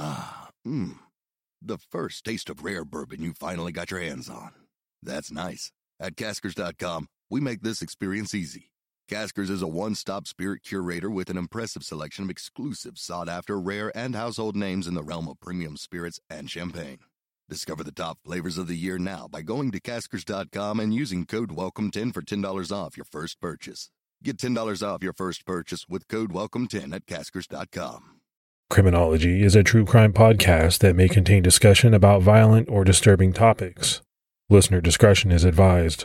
The first taste of rare bourbon you finally got your hands on. That's nice. At Caskers.com, we make this experience easy. Caskers is a one-stop spirit curator with an impressive selection of exclusive, sought-after, rare, and household names in the realm of premium spirits and champagne. Discover the top flavors of the year now by going to Caskers.com and using code WELCOME10 for $10 off your first purchase. Get $10 off your first purchase with code WELCOME10 at Caskers.com. Criminology is a true crime podcast that may contain discussion about violent or disturbing topics. Listener discretion is advised.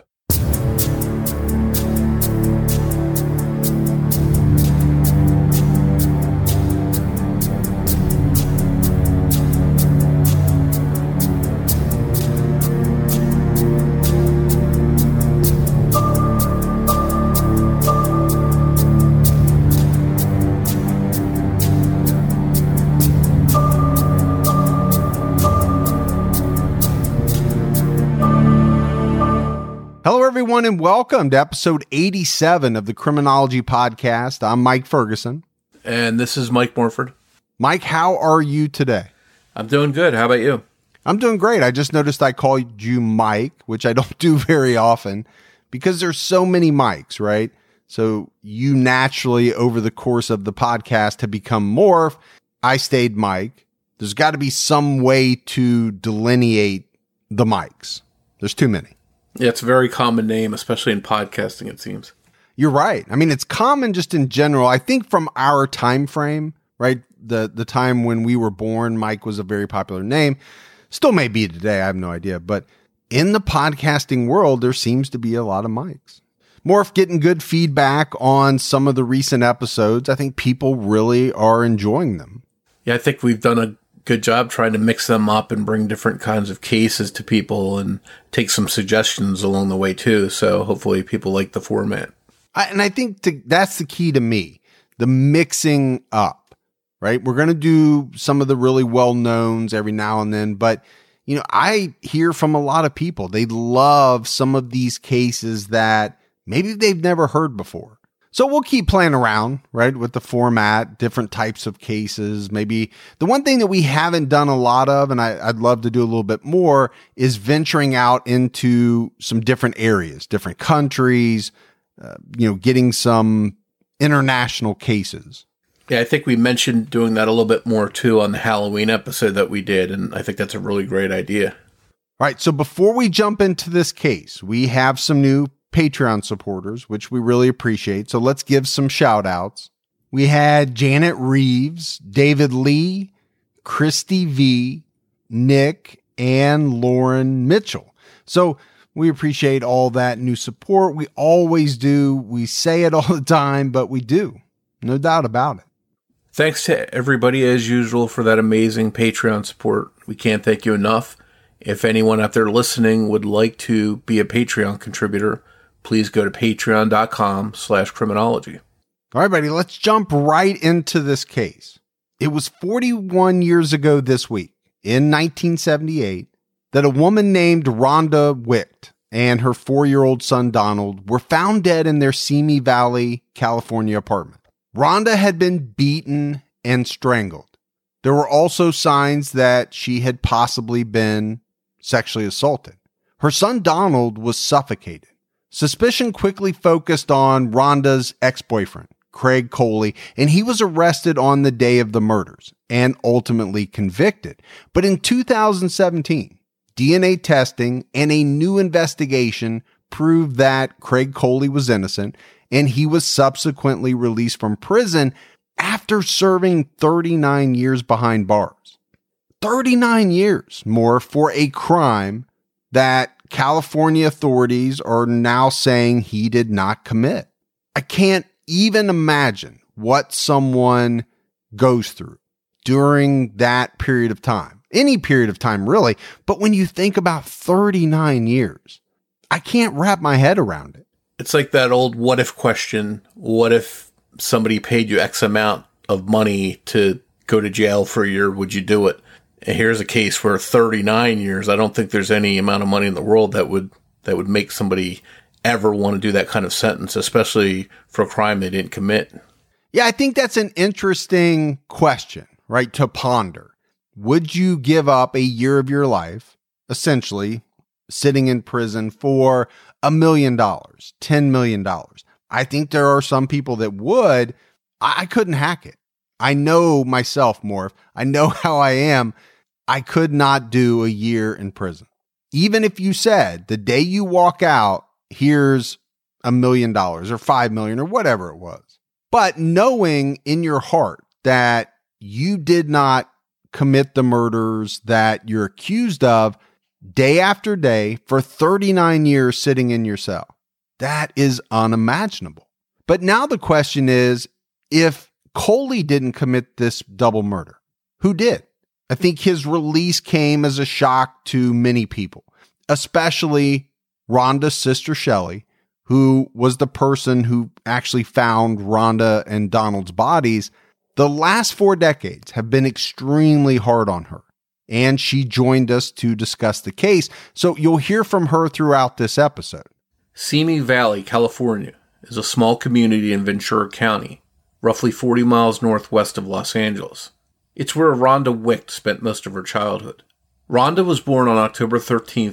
Hello, everyone, and welcome to episode 87 of the Criminology Podcast. I'm Mike Ferguson. And this is Mike Morford. Mike, how are you today? I'm doing good. How about you? I'm doing great. I just noticed I called you Mike, which I don't do very often because there's so many Mikes, right? So you naturally, over the course of the podcast, have become Morph. I stayed Mike. There's got to be some way to delineate the Mikes. There's too many. Yeah, it's a very common name, especially in podcasting, it seems. You're right. I mean, it's common just in general. I think from our time frame, right? The time when we were born, Mike was a very popular name. Still may be today. I have no idea. But in the podcasting world, there seems to be a lot of Mikes. Morph, getting good feedback on some of the recent episodes. I think people really are enjoying them. Yeah, I think we've done a good job trying to mix them up and bring different kinds of cases to people and take some suggestions along the way too. So hopefully people like the format. I think that's the key to me, the mixing up, right? We're going to do some of the really well-knowns every now and then, but you know, I hear from a lot of people, they love some of these cases that maybe they've never heard before. So we'll keep playing around, right, with the format, different types of cases. Maybe the one thing that we haven't done a lot of, and I'd love to do a little bit more, is venturing out into some different areas, different countries, getting some international cases. Yeah, I think we mentioned doing that a little bit more too on the Halloween episode that we did, and I think that's a really great idea. All right, so before we jump into this case, we have some new Patreon supporters, which we really appreciate. So let's give some shout outs. We had Janet Reeves, David Lee, Christy V, Nick, and Lauren Mitchell. So we appreciate all that new support. We always do. We say it all the time, but we do. No doubt about it. Thanks to everybody as usual for that amazing Patreon support. We can't thank you enough. If anyone out there listening would like to be a Patreon contributor, please go to patreon.com/criminology. All right, buddy, let's jump right into this case. It was 41 years ago this week, in 1978, that a woman named Rhonda Wicht and her 4-year-old son Donald were found dead in their Simi Valley, California apartment. Rhonda had been beaten and strangled. There were also signs that she had possibly been sexually assaulted. Her son Donald was suffocated. Suspicion quickly focused on Rhonda's ex-boyfriend, Craig Coley, and he was arrested on the day of the murders and ultimately convicted. But in 2017, DNA testing and a new investigation proved that Craig Coley was innocent, and he was subsequently released from prison after serving 39 years behind bars. 39 years more for a crime that California authorities are now saying he did not commit. I can't even imagine what someone goes through during that period of time. Any period of time, really. But when you think about 39 years, I can't wrap my head around it. It's like that old what if question. What if somebody paid you X amount of money to go to jail for a year? Would you do it? And here's a case where 39 years, I don't think there's any amount of money in the world that would make somebody ever want to do that kind of sentence, especially for a crime they didn't commit. Yeah, I think that's an interesting question, right, to ponder. would you give up a year of your life, essentially sitting in prison for $1 million, $10 million? I think there are some people that would. I couldn't hack it. I know myself, Morph. I know how I am. I could not do a year in prison. Even if you said the day you walk out, here's $1 million or $5 million or whatever it was. But knowing in your heart that you did not commit the murders that you're accused of day after day for 39 years sitting in your cell, that is unimaginable. But now the question is, if Coley didn't commit this double murder, who did? I think his release came as a shock to many people, especially Rhonda's sister, Shelley, who was the person who actually found Rhonda and Donald's bodies. The last 4 decades have been extremely hard on her, and she joined us to discuss the case. So you'll hear from her throughout this episode. Simi Valley, California, is a small community in Ventura County, roughly 40 miles northwest of Los Angeles. It's where Rhonda Wicht spent most of her childhood. Rhonda was born on October 13,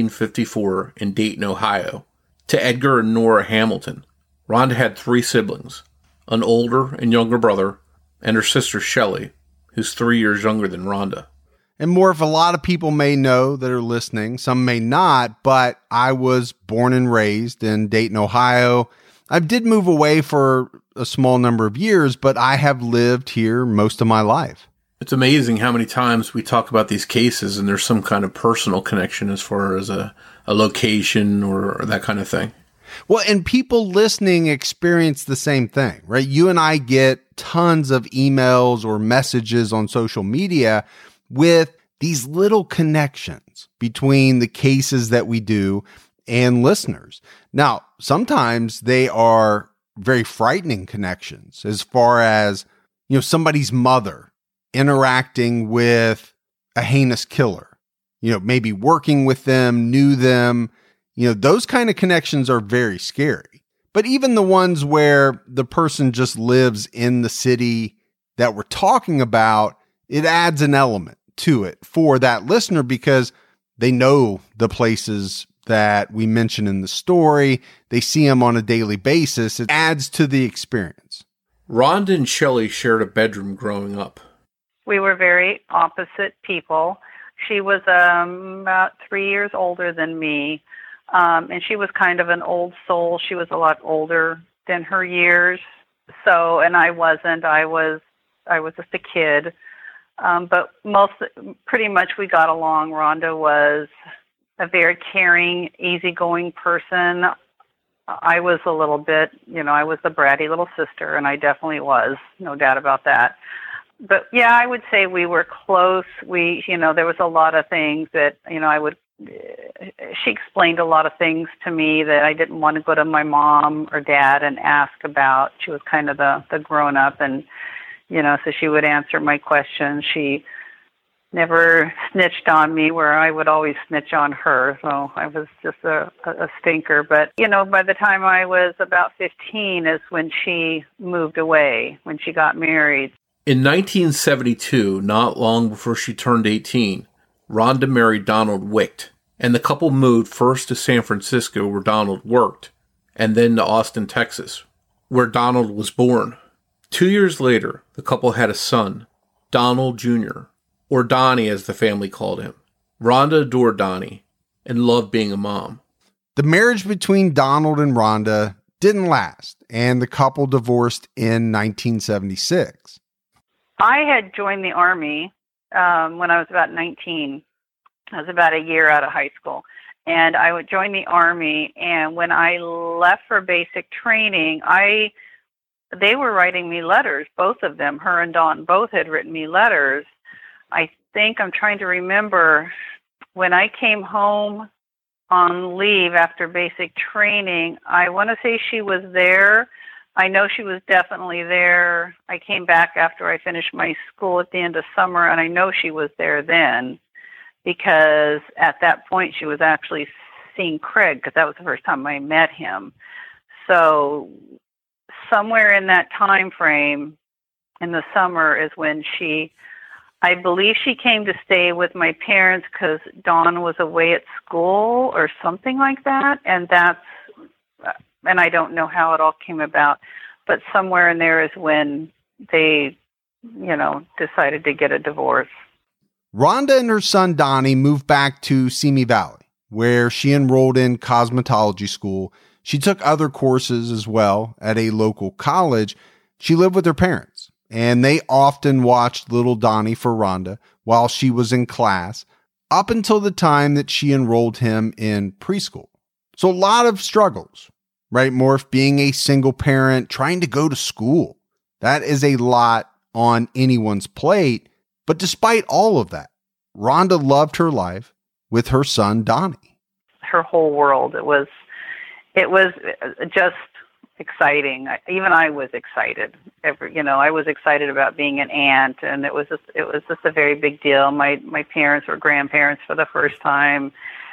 1954, in Dayton, Ohio, to Edgar and Nora Hamilton. Rhonda had 3 siblings, an older and younger brother, and her sister Shelley, who's 3 years younger than Rhonda. And more, if a lot of people may know that are listening, some may not, but I was born and raised in Dayton, Ohio. I did move away for a small number of years, but I have lived here most of my life. It's amazing how many times we talk about these cases and there's some kind of personal connection as far as a location or that kind of thing. Well, and people listening experience the same thing, right? You and I get tons of emails or messages on social media with these little connections between the cases that we do and listeners. Now, sometimes they are very frightening connections as far as, somebody's mother interacting with a heinous killer, maybe working with them, knew them. Those kind of connections are very scary. But even the ones where the person just lives in the city that we're talking about, it adds an element to it for that listener because they know the places that we mention in the story. They see them on a daily basis. It adds to the experience. Rhonda and Shelley shared a bedroom growing up. We were very opposite people. She was about 3 years older than me, and she was kind of an old soul. She was a lot older than her years. So, and I wasn't. I was just a kid. But pretty much we got along. Rhonda was a very caring, easygoing person. I was a little bit, I was the bratty little sister, and I definitely was, no doubt about that. But yeah, I would say we were close. There was a lot of things that, she explained a lot of things to me that I didn't want to go to my mom or dad and ask about. She was kind of the grown up, and so she would answer my questions. She never snitched on me where I would always snitch on her. So I was just a stinker. But, by the time I was about 15 is when she moved away, when she got married. In 1972, not long before she turned 18, Rhonda married Donald Wicht, and the couple moved first to San Francisco where Donald worked, and then to Austin, Texas, where Donald was born. 2 years later, the couple had a son, Donald Jr., or Donnie as the family called him. Rhonda adored Donnie and loved being a mom. The marriage between Donald and Rhonda didn't last, and the couple divorced in 1976. I had joined the Army when I was about 19. I was about a year out of high school. And I would join the Army, and when I left for basic training, they were writing me letters, both of them. Her and Don both had written me letters. I think I'm trying to remember when I came home on leave after basic training, I want to say she was there. I know she was definitely there. I came back after I finished my school at the end of summer, and I know she was there then because at that point she was actually seeing Craig because that was the first time I met him. So somewhere in that time frame in the summer is when she I believe she came to stay with my parents because Dawn was away at school or something like that. And I don't know how it all came about, but somewhere in there is when they, decided to get a divorce. Rhonda and her son Donnie moved back to Simi Valley, where she enrolled in cosmetology school. She took other courses as well at a local college. She lived with her parents, and they often watched little Donnie for Rhonda while she was in class, up until the time that she enrolled him in preschool. So a lot of struggles, right, Morph? Being a single parent, trying to go to school. That is a lot on anyone's plate. But despite all of that, Rhonda loved her life with her son, Donnie. Her whole world. It was just exciting. Even I was excited. I was excited about being an aunt, and it was just a very big deal. My parents were grandparents for the first time.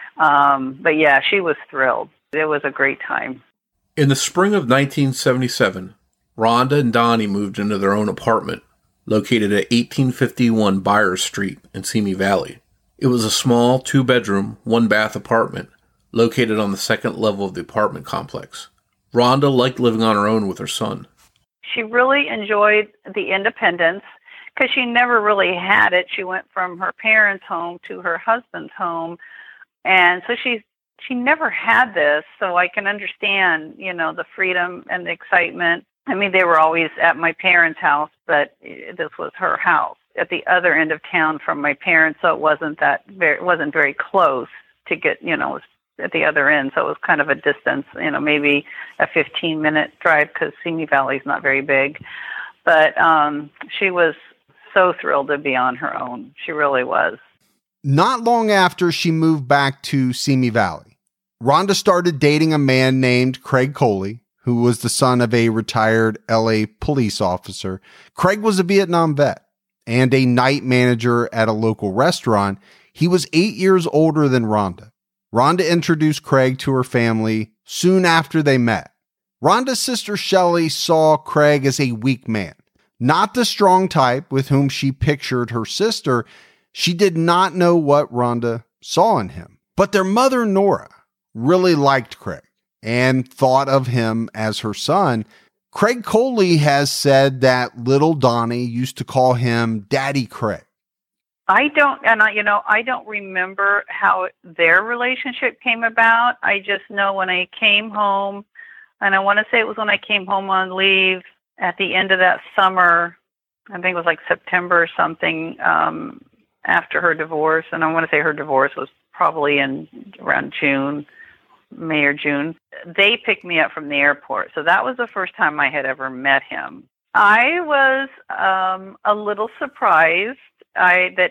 But yeah, she was thrilled. It was a great time. In the spring of 1977, Rhonda and Donnie moved into their own apartment, located at 1851 Byers Street in Simi Valley. It was a small 2-bedroom, 1-bath apartment located on the second level of the apartment complex. Rhonda liked living on her own with her son. She really enjoyed the independence because she never really had it. She went from her parents' home to her husband's home, and so she never had this. So I can understand, the freedom and the excitement. I mean, they were always at my parents' house, but this was her house at the other end of town from my parents, so it wasn't very close to get, it was at the other end, so it was kind of a distance, maybe a 15-minute drive because Simi Valley is not very big. But she was so thrilled to be on her own. She really was. Not long after she moved back to Simi Valley, Rhonda started dating a man named Craig Coley, who was the son of a retired LA police officer. Craig was a Vietnam vet and a night manager at a local restaurant. He was 8 years older than Rhonda. Rhonda introduced Craig to her family soon after they met. Rhonda's sister Shelley saw Craig as a weak man, not the strong type with whom she pictured her sister. She did not know what Rhonda saw in him. But their mother, Nora, really liked Craig and thought of him as her son. Craig Coley has said that little Donnie used to call him Daddy Craig. I don't remember how their relationship came about. I just know when I came home, and I want to say it was when I came home on leave at the end of that summer, I think it was like September or something, after her divorce. And I want to say her divorce was probably around May or June. They picked me up from the airport. So that was the first time I had ever met him. I was a little surprised that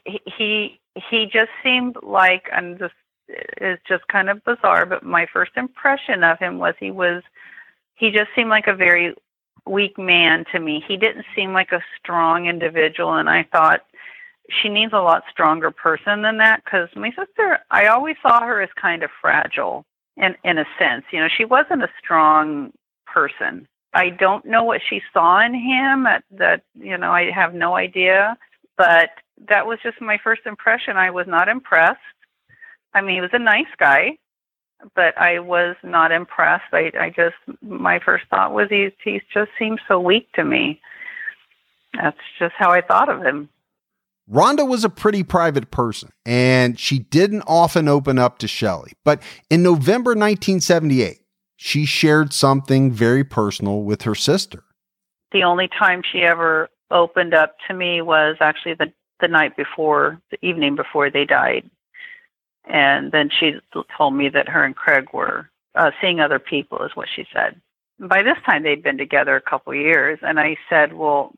he just seemed like, and this is just kind of bizarre, but my first impression of him was he just seemed like a very weak man to me. He didn't seem like a strong individual, and I thought she needs a lot stronger person than that, because my sister, I always saw her as kind of fragile in a sense. She wasn't a strong person. I don't know what she saw in him that I have no idea. But that was just my first impression. I was not impressed. I mean, he was a nice guy, but I was not impressed. My first thought was he just seems so weak to me. That's just how I thought of him. Rhonda was a pretty private person, and she didn't often open up to Shelley. But in November 1978, she shared something very personal with her sister. The only time she ever opened up to me was actually the evening before they died. And then she told me that her and Craig were seeing other people, is what she said. By this time, they'd been together a couple of years. And I said, well,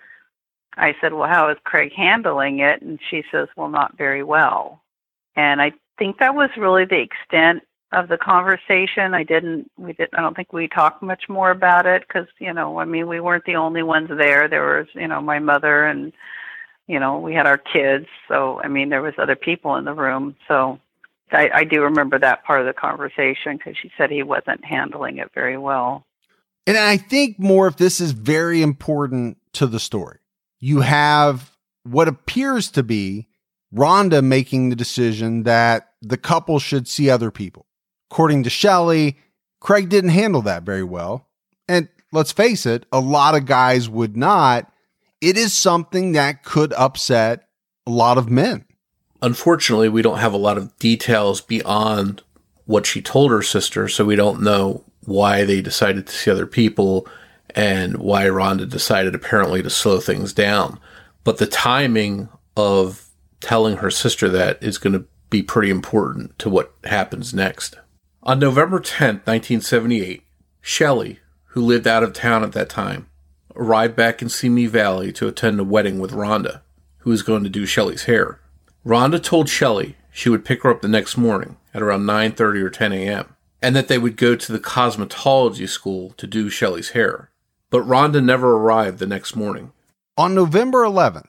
how is Craig handling it? And she says, well, not very well. And I think that was really the extent of the conversation. I don't think we talked much more about it because, we weren't the only ones there. There was, my mother and, we had our kids. So, there was other people in the room. So I do remember that part of the conversation because she said he wasn't handling it very well. And I think more if this is very important to the story. You have what appears to be Rhonda making the decision that the couple should see other people. According to Shelley, Craig didn't handle that very well. And let's face it, a lot of guys would not. It is something that could upset a lot of men. Unfortunately, we don't have a lot of details beyond what she told her sister, so we don't know why they decided to see other people and why Rhonda decided apparently to slow things down. But the timing of telling her sister that is going to be pretty important to what happens next. On November 10th, 1978, Shelley, who lived out of town at that time, arrived back in Simi Valley to attend a wedding with Rhonda, who was going to do Shelley's hair. Rhonda told Shelley she would pick her up the next morning at around 9:30 or 10 a.m., and that they would go to the cosmetology school to do Shelley's hair. But Rhonda never arrived the next morning. On November 11th,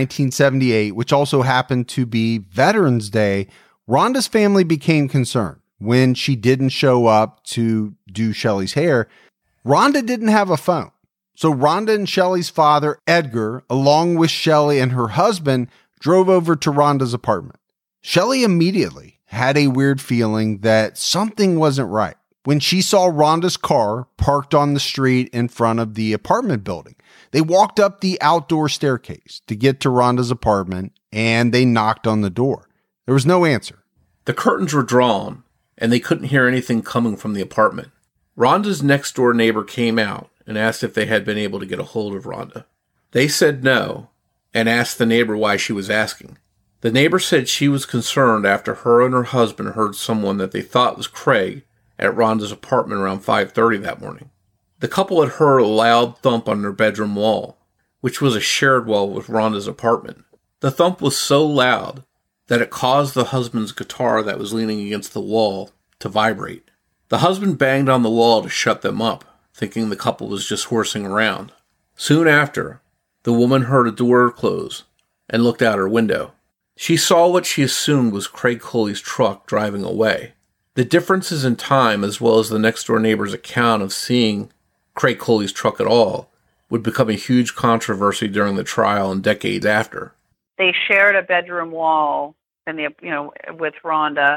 1978, which also happened to be Veterans Day, Rhonda's family became concerned when she didn't show up to do Shelley's hair. Rhonda didn't have a phone. So Rhonda and Shelley's father, Edgar, along with Shelley and her husband, drove over to Rhonda's apartment. Shelley immediately had a weird feeling that something wasn't right when she saw Rhonda's car parked on the street in front of the apartment building. They walked up the outdoor staircase to get to Rhonda's apartment, and they knocked on the door. There was no answer. The curtains were drawn, and they couldn't hear anything coming from the apartment. Rhonda's next-door neighbor came out and asked if they had been able to get a hold of Rhonda. They said no, and asked the neighbor why she was asking. The neighbor said she was concerned after her and her husband heard someone that they thought was Craig at Rhonda's apartment around 5:30 that morning. The couple had heard a loud thump on their bedroom wall, which was a shared wall with Rhonda's apartment. The thump was so loud that it caused the husband's guitar that was leaning against the wall to vibrate. The husband banged on the wall to shut them up, thinking the couple was just horsing around. Soon after, the woman heard a door close and looked out her window. She saw what she assumed was Craig Coley's truck driving away. The differences in time, as well as the next-door neighbor's account of seeing Craig Coley's truck at all, would become a huge controversy during the trial and decades after. They shared a bedroom wall in the, with Rhonda,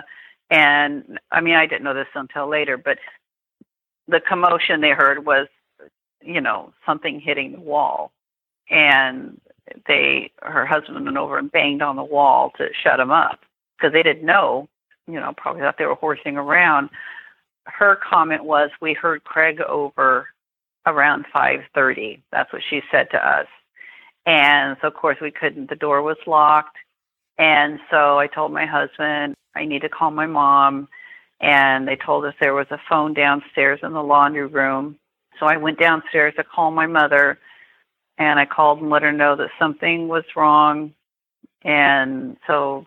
and I mean, I didn't know this until later, but the commotion they heard was, something hitting the wall, and her husband went over and banged on the wall to shut him up because they didn't know, probably thought they were horsing around. Her comment was, we heard Craig over around 5:30. That's what she said to us. And so, of course, we couldn't. The door was locked. And so I told my husband, I need to call my mom. And they told us there was a phone downstairs in the laundry room. So I went downstairs to call my mother. And I called and let her know that something was wrong. And so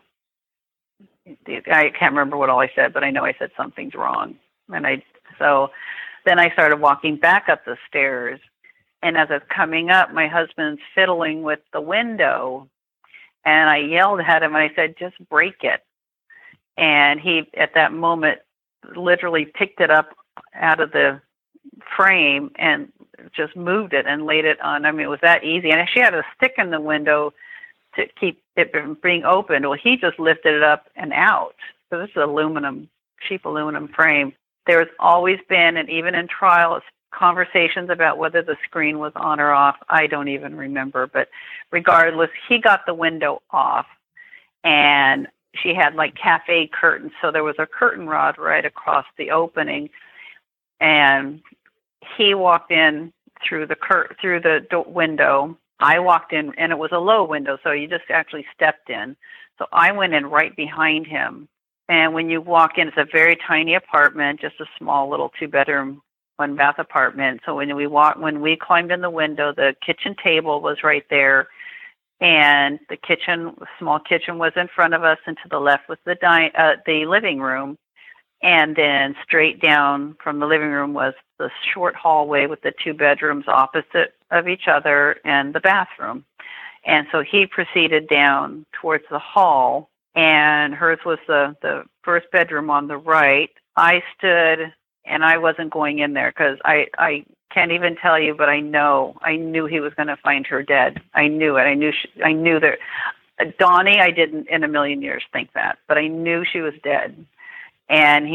I can't remember what all I said, but I know I said something's wrong. So then I started walking back up the stairs. And as I was coming up, my husband's fiddling with the window. And I yelled at him and I said, just break it. And he, at that moment, literally picked it up out of the frame and just moved it and laid it on. I mean, it was that easy. And she had a stick in the window to keep it from being opened. Well, he just lifted it up and out. So this is cheap aluminum frame. There's always been, and even in trial, conversations about whether the screen was on or off. I don't even remember. But regardless, he got the window off. And she had like cafe curtains. So there was a curtain rod right across the opening. And he walked in through the window. I walked in, and it was a low window, so you just actually stepped in. So I went in right behind him. And when you walk in, it's a very tiny apartment, just a small little 2-bedroom, 1-bath apartment. So when we climbed in the window, the kitchen table was right there, and the small kitchen was in front of us, and to the left was the living room. And then straight down from the living room was the short hallway with the 2 bedrooms opposite of each other and the bathroom. And so he proceeded down towards the hall, and hers was the first bedroom on the right. I stood, and I wasn't going in there because I Can't even tell you, but I knew he was going to find her dead. I knew it. I knew that. Donnie, I didn't in a million years think that, but I knew she was dead. And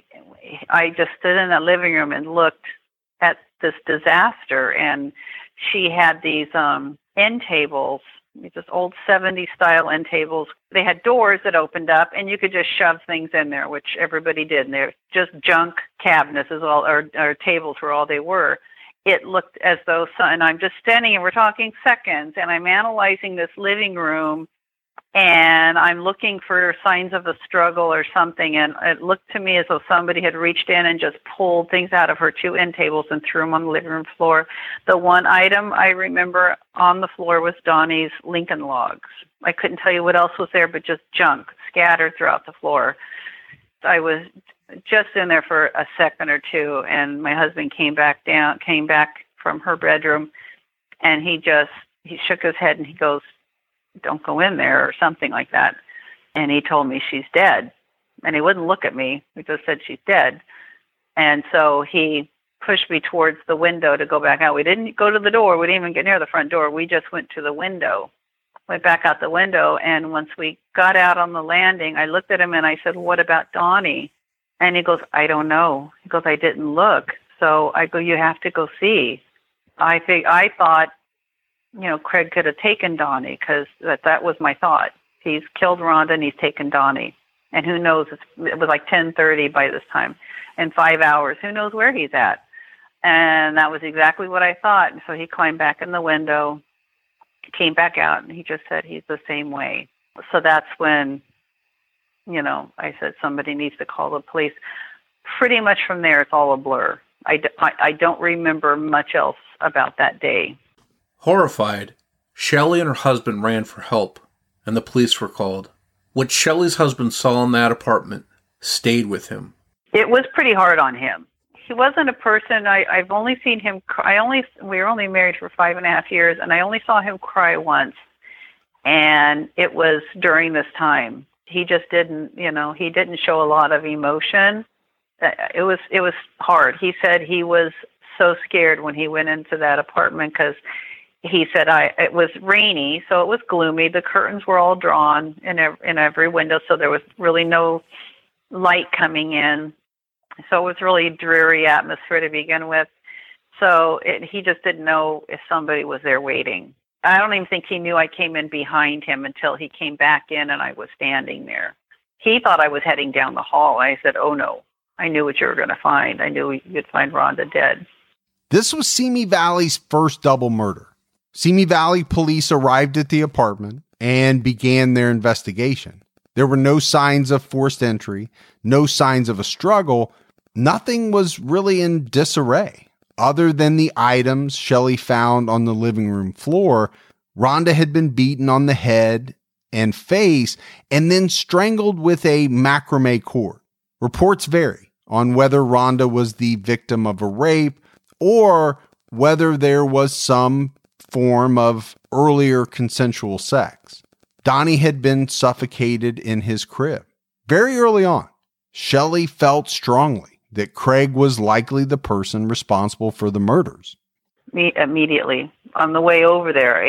I just stood in that living room and looked at this disaster. And she had these end tables, just old 70s style end tables. They had doors that opened up, and you could just shove things in there, which everybody did. And they're just junk cabinets as well, or tables were all they were. It looked as though, and I'm just standing, and we're talking seconds, and I'm analyzing this living room, and I'm looking for signs of a struggle or something, and it looked to me as though somebody had reached in and just pulled things out of her two end tables and threw them on the living room floor. The one item I remember on the floor was Donnie's Lincoln logs. I couldn't tell you what else was there, but just junk scattered throughout the floor. I was just in there for a second or two, and my husband came back from her bedroom, and he shook his head and he goes, "Don't go in there," or something like that. And he told me, "She's dead." And he wouldn't look at me. He just said, "She's dead." And so he pushed me towards the window to go back out. We didn't go to the door. We didn't even get near the front door. We just went to the window, went back out the window. And once we got out on the landing, I looked at him and I said, "What about Donnie?" And he goes, "I don't know." He goes, "I didn't look." So I go, "You have to go see." I thought, Craig could have taken Donnie, because that was my thought. He's killed Rhonda and he's taken Donnie. And who knows, it was like 10:30 by this time. In 5 hours, who knows where he's at? And that was exactly what I thought. And so he climbed back in the window, came back out, and he just said he's the same way. So that's when, I said somebody needs to call the police. Pretty much from there, it's all a blur. I don't remember much else about that day. Horrified, Shelley and her husband ran for help, and the police were called. What Shelley's husband saw in that apartment stayed with him. It was pretty hard on him. He wasn't a person, I've only seen him cry. We were only married for 5.5 years, and I only saw him cry once. And it was during this time. He just didn't, he didn't show a lot of emotion. It was hard. He said he was so scared when he went into that apartment, because he said it was rainy, so it was gloomy. The curtains were all drawn in every window, so there was really no light coming in. So it was really dreary atmosphere to begin with. So he just didn't know if somebody was there waiting. I don't even think he knew I came in behind him until he came back in and I was standing there. He thought I was heading down the hall. I said, "Oh, no. I knew what you were going to find. I knew you'd find Rhonda dead." This was Simi Valley's first double murder. Simi Valley police arrived at the apartment and began their investigation. There were no signs of forced entry, no signs of a struggle. Nothing was really in disarray. Other than the items Shelley found on the living room floor, Rhonda had been beaten on the head and face and then strangled with a macrame cord. Reports vary on whether Rhonda was the victim of a rape or whether there was some form of earlier consensual sex. Donnie had been suffocated in his crib. Very early on, Shelley felt strongly that Craig was likely the person responsible for the murders. Immediately. On the way over there,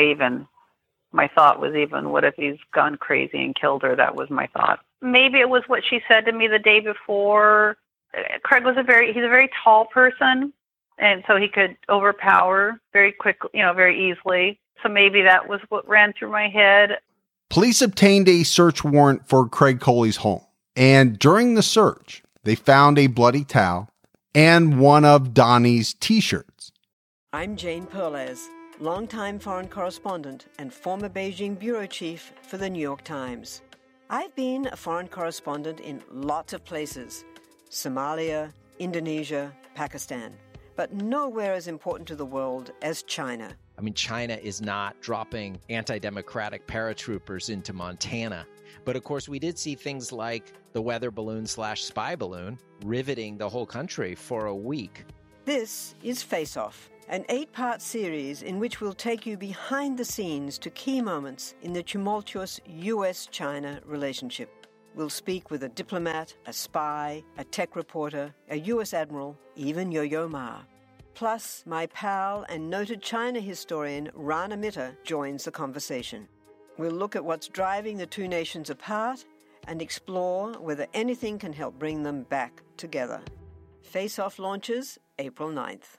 my thought was, what if he's gone crazy and killed her? That was my thought. Maybe it was what she said to me the day before. Craig was he's a very tall person, and so he could overpower very quickly, very easily. So maybe that was what ran through my head. Police obtained a search warrant for Craig Coley's home, and during the search, they found a bloody towel and one of Donnie's T-shirts. I'm Jane Perlez, longtime foreign correspondent and former Beijing bureau chief for the New York Times. I've been a foreign correspondent in lots of places: Somalia, Indonesia, Pakistan, but nowhere as important to the world as China. I mean, China is not dropping anti-democratic paratroopers into Montana. But of course, we did see things like the weather balloon/spy balloon riveting the whole country for a week. This is Face Off, an 8-part series in which we'll take you behind the scenes to key moments in the tumultuous U.S.-China relationship. We'll speak with a diplomat, a spy, a tech reporter, a U.S. admiral, even Yo-Yo Ma. Plus, my pal and noted China historian Rana Mitter joins the conversation. We'll look at what's driving the two nations apart and explore whether anything can help bring them back together. Face Off launches April 9th.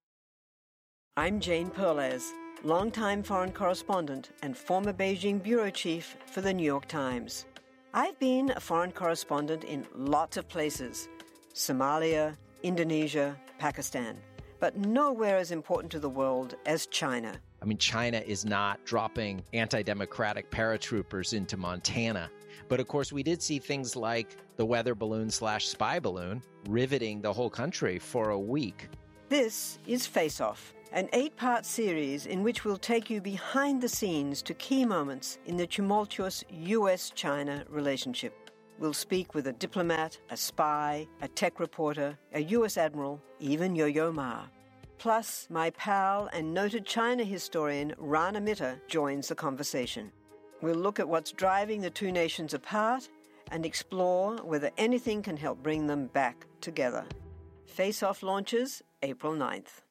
I'm Jane Perlez, longtime foreign correspondent and former Beijing bureau chief for the New York Times. I've been a foreign correspondent in lots of places: Somalia, Indonesia, Pakistan, but nowhere as important to the world as China. I mean, China is not dropping anti-democratic paratroopers into Montana. But of course, we did see things like the weather balloon / spy balloon riveting the whole country for a week. This is Face Off, an 8-part series in which we'll take you behind the scenes to key moments in the tumultuous U.S.-China relationship. We'll speak with a diplomat, a spy, a tech reporter, a U.S. admiral, even Yo-Yo Ma. Plus, my pal and noted China historian Rana Mitter joins the conversation. We'll look at what's driving the two nations apart and explore whether anything can help bring them back together. Face Off launches April 9th.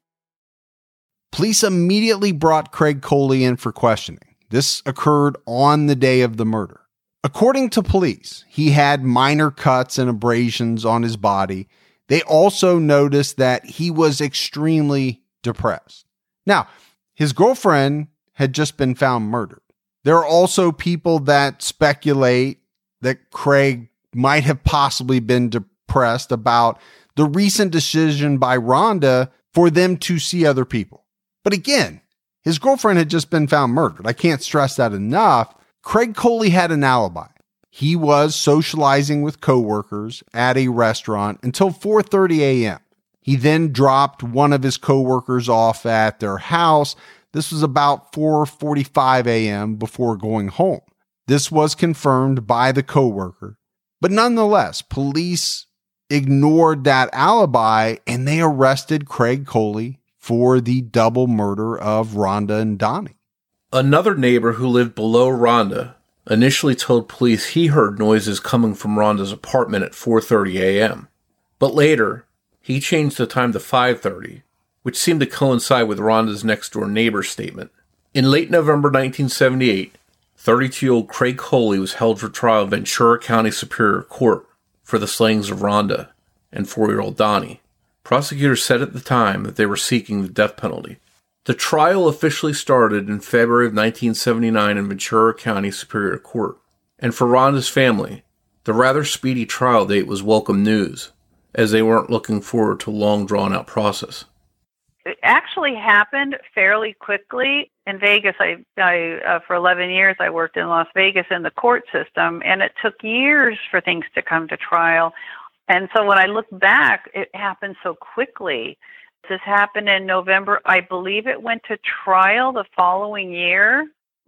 Police immediately brought Craig Coley in for questioning. This occurred on the day of the murder. According to police, he had minor cuts and abrasions on his body. They also noticed that he was extremely depressed. Now, his girlfriend had just been found murdered. There are also people that speculate that Craig might have possibly been depressed about the recent decision by Rhonda for them to see other people. But again, his girlfriend had just been found murdered. I can't stress that enough. Craig Coley had an alibi. He was socializing with coworkers at a restaurant until 4:30 a.m. He then dropped one of his coworkers off at their house. This was about 4:45 a.m. before going home. This was confirmed by the coworker. But nonetheless, police ignored that alibi and they arrested Craig Coley for the double murder of Rhonda and Donnie. Another neighbor who lived below Rhonda initially told police he heard noises coming from Rhonda's apartment at 4:30 a.m. But later, he changed the time to 5:30, which seemed to coincide with Rhonda's next-door neighbor's statement. In late November 1978, 32-year-old Craig Coley was held for trial in Ventura County Superior Court for the slayings of Rhonda and 4-year-old Donnie. Prosecutors said at the time that they were seeking the death penalty. The trial officially started in February of 1979 in Ventura County Superior Court. And for Rhonda's family, the rather speedy trial date was welcome news, as they weren't looking forward to a long, drawn-out process. It actually happened fairly quickly. In Vegas, I for 11 years, I worked in Las Vegas in the court system, and it took years for things to come to trial. And so when I look back, it happened so quickly. This happened in November. I believe it went to trial the following year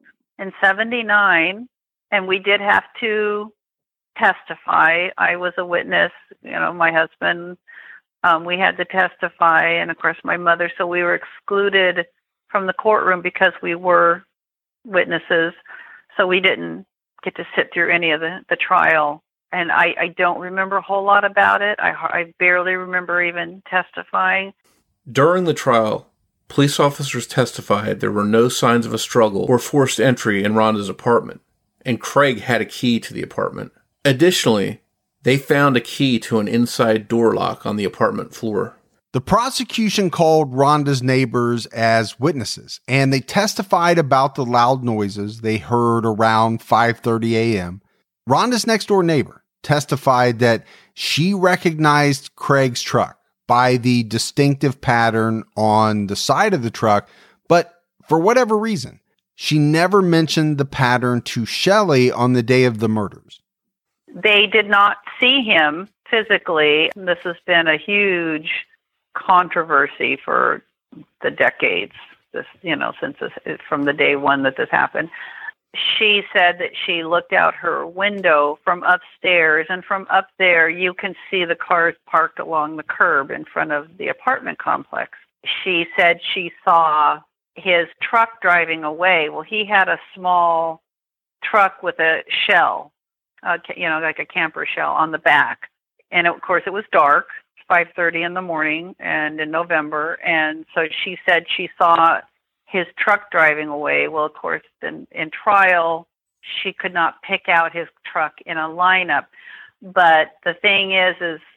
in 79, and we did have to testify. I was a witness, my husband, we had to testify, and of course my mother, so we were excluded from the courtroom because we were witnesses, so we didn't get to sit through any of the trial. And I don't remember a whole lot about it. I barely remember even testifying. During the trial, police officers testified there were no signs of a struggle or forced entry in Rhonda's apartment, and Craig had a key to the apartment. Additionally, they found a key to an inside door lock on the apartment floor. The prosecution called Rhonda's neighbors as witnesses, and they testified about the loud noises they heard around 5:30 a.m. Rhonda's next-door neighbor testified that she recognized Craig's truck by the distinctive pattern on the side of the truck, but for whatever reason, she never mentioned the pattern to Shelley on the day of the murders. They did not see him physically. This has been a huge controversy for the decades, since from the day one that this happened. She said that she looked out her window from upstairs, and from up there you can see the cars parked along the curb in front of the apartment complex. She said she saw his truck driving away. Well, he had a small truck with a shell, like a camper shell on the back. And of course it was dark, 5:30 in the morning and in November. And so she said she saw his truck driving away. Well, of course, in trial, she could not pick out his truck in a lineup. But the thing is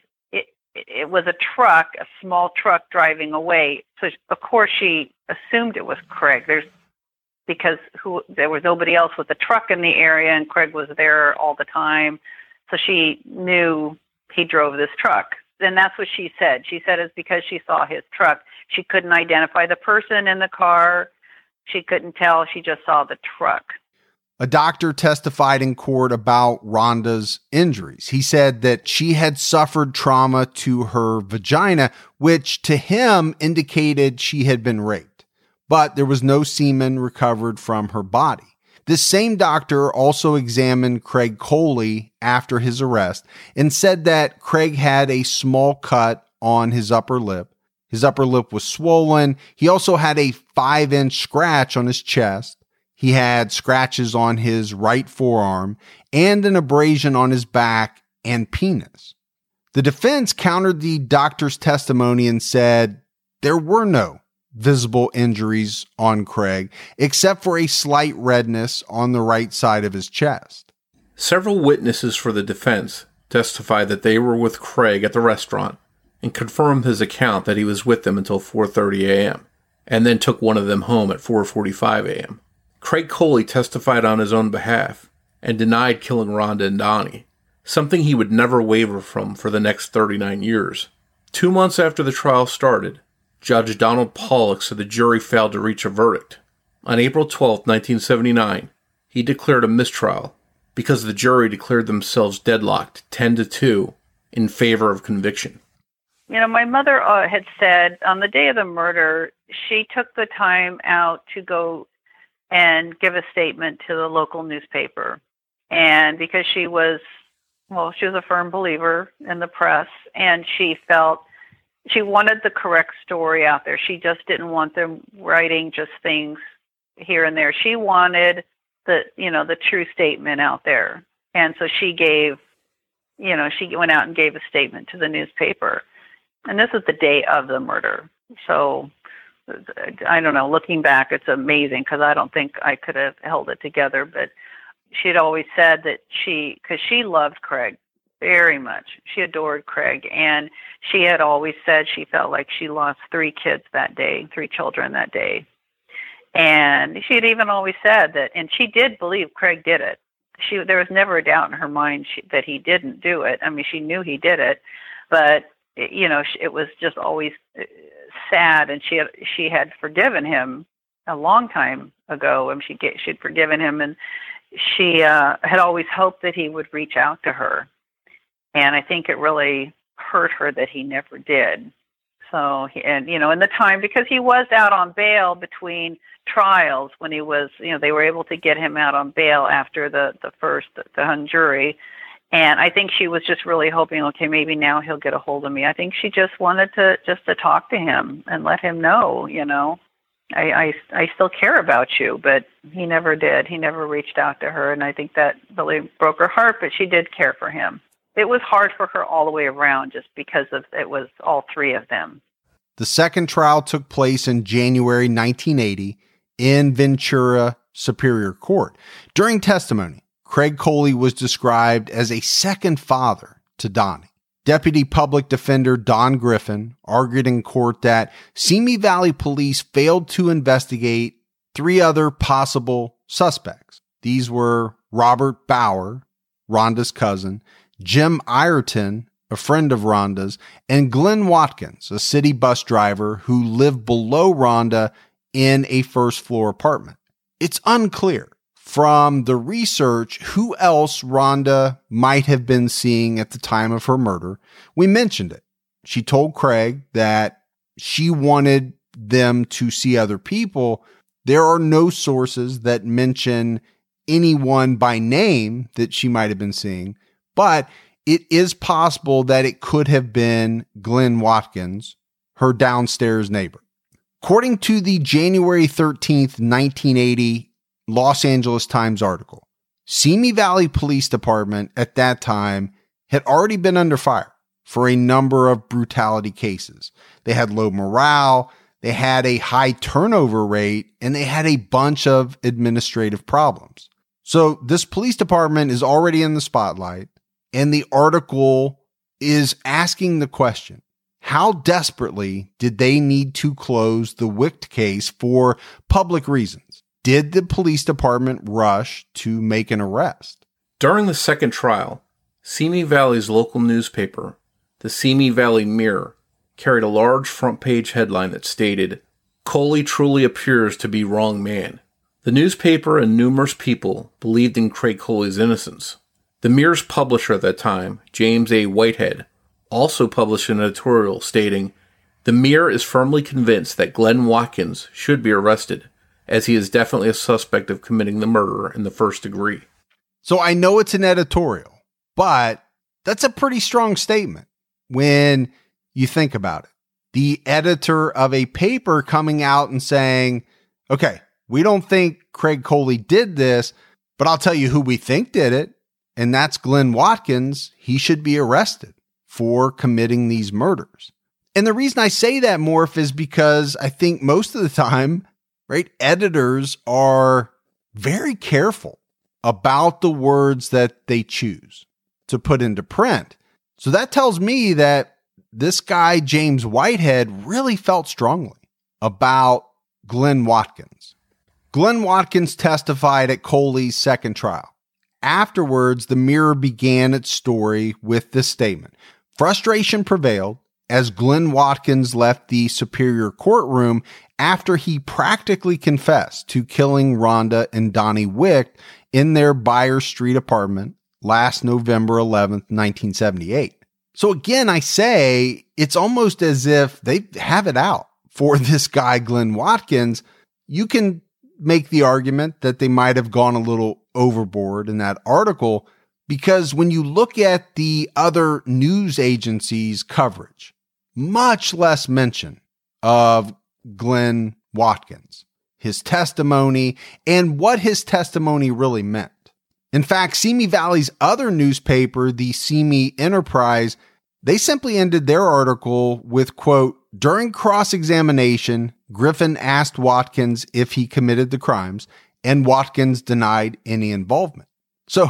it was a truck, a small truck driving away. So, of course, she assumed it was Craig. Because there was nobody else with the truck in the area, and Craig was there all the time. So she knew he drove this truck. And that's what she said. She said it's because she saw his truck. She couldn't identify the person in the car. She couldn't tell. She just saw the truck. A doctor testified in court about Rhonda's injuries. He said that she had suffered trauma to her vagina, which to him indicated she had been raped. But there was no semen recovered from her body. This same doctor also examined Craig Coley after his arrest and said that Craig had a small cut on his upper lip. His upper lip was swollen. He also had a 5-inch scratch on his chest. He had scratches on his right forearm and an abrasion on his back and penis. The defense countered the doctor's testimony and said there were no visible injuries on Craig, except for a slight redness on the right side of his chest. Several witnesses for the defense testified that they were with Craig at the restaurant and confirmed his account that he was with them until 4:30 a.m. and then took one of them home at 4:45 a.m. Craig Coley testified on his own behalf and denied killing Rhonda and Donnie, something he would never waver from for the next 39 years. 2 months after the trial started, Judge Donald Pollock said the jury failed to reach a verdict. On April 12, 1979, he declared a mistrial because the jury declared themselves deadlocked 10-2 in favor of conviction. You know, my mother had said on the day of the murder, she took the time out to go and give a statement to the local newspaper. And because she was a firm believer in the press, and she felt she wanted the correct story out there. She just didn't want them writing just things here and there. She wanted the true statement out there. And so she went out and gave a statement to the newspaper. And this is the day of the murder. So I don't know, looking back, it's amazing because I don't think I could have held it together. But she had always said that because she loved Craig very much. She adored Craig. And she had always said she felt like she lost 3 children that day. And she had even always said that, and she did believe Craig did it. There was never a doubt in her mind that he didn't do it. I mean, she knew he did it, but it was just always sad. And she had forgiven him a long time ago, and she'd forgiven him, and she had always hoped that he would reach out to her. And I think it really hurt her that he never did. So, in the time, because he was out on bail between trials when he was, they were able to get him out on bail after the hung jury. And I think she was just really hoping, okay, maybe now he'll get a hold of me. I think she just wanted to talk to him and let him know, I still care about you, but he never did. He never reached out to her. And I think that really broke her heart, but she did care for him. It was hard for her all the way around just because it was all 3 of them. The second trial took place in January 1980 in Ventura Superior Court. During testimony, Craig Coley was described as a second father to Donnie. Deputy Public Defender Don Griffin argued in court that Simi Valley Police failed to investigate 3 other possible suspects. These were Robert Bauer, Rhonda's cousin, Jim Ireton, a friend of Rhonda's, and Glenn Watkins, a city bus driver who lived below Rhonda in a first-floor apartment. It's unclear from the research who else Rhonda might have been seeing at the time of her murder. We mentioned it. She told Craig that she wanted them to see other people. There are no sources that mention anyone by name that she might have been seeing, but it is possible that it could have been Glenn Watkins, her downstairs neighbor. According to the January 13th, 1980 Los Angeles Times article, Simi Valley Police Department at that time had already been under fire. for a number of brutality cases. They had low morale, they had a high turnover rate, and they had a bunch of administrative problems. So this police department is already in the spotlight, and the article is asking the question, how desperately did they need to close the Wicht case for public reasons? Did the police department rush to make an arrest? During the second trial, Simi Valley's local newspaper, the Simi Valley Mirror, carried a large front-page headline that stated, "Coley truly appears to be wrong man." The newspaper and numerous people believed in Craig Coley's innocence. The Mirror's publisher at that time, James A. Whitehead, also published an editorial stating, "The Mirror is firmly convinced that Glenn Watkins should be arrested, as he is definitely a suspect of committing the murder in the first degree." So I know it's an editorial, but that's a pretty strong statement when you think about it. The editor of a paper coming out and saying, okay, we don't think Craig Coley did this, but I'll tell you who we think did it, and that's Glenn Watkins. He should be arrested for committing these murders. And the reason I say that, Morph, is because I think most of the time, right, editors are very careful about the words that they choose to put into print. So that tells me that this guy, James Whitehead, really felt strongly about Glenn Watkins. Glenn Watkins testified at Coley's second trial. Afterwards, the Mirror began its story with this statement. Frustration prevailed as Glenn Watkins left the Superior Courtroom after he practically confessed to killing Rhonda and Donnie Wicht in their Byers Street apartment last November 11th, 1978. So again, I say it's almost as if they have it out for this guy, Glenn Watkins. You can make the argument that they might have gone a little overboard in that article, because when you look at the other news agencies' coverage, much less mention of Glenn Watkins, his testimony, and what his testimony really meant. In fact, Simi Valley's other newspaper, the Simi Enterprise, they simply ended their article with, quote, "During cross-examination, Griffin asked Watkins if he committed the crimes, and Watkins denied any involvement." So,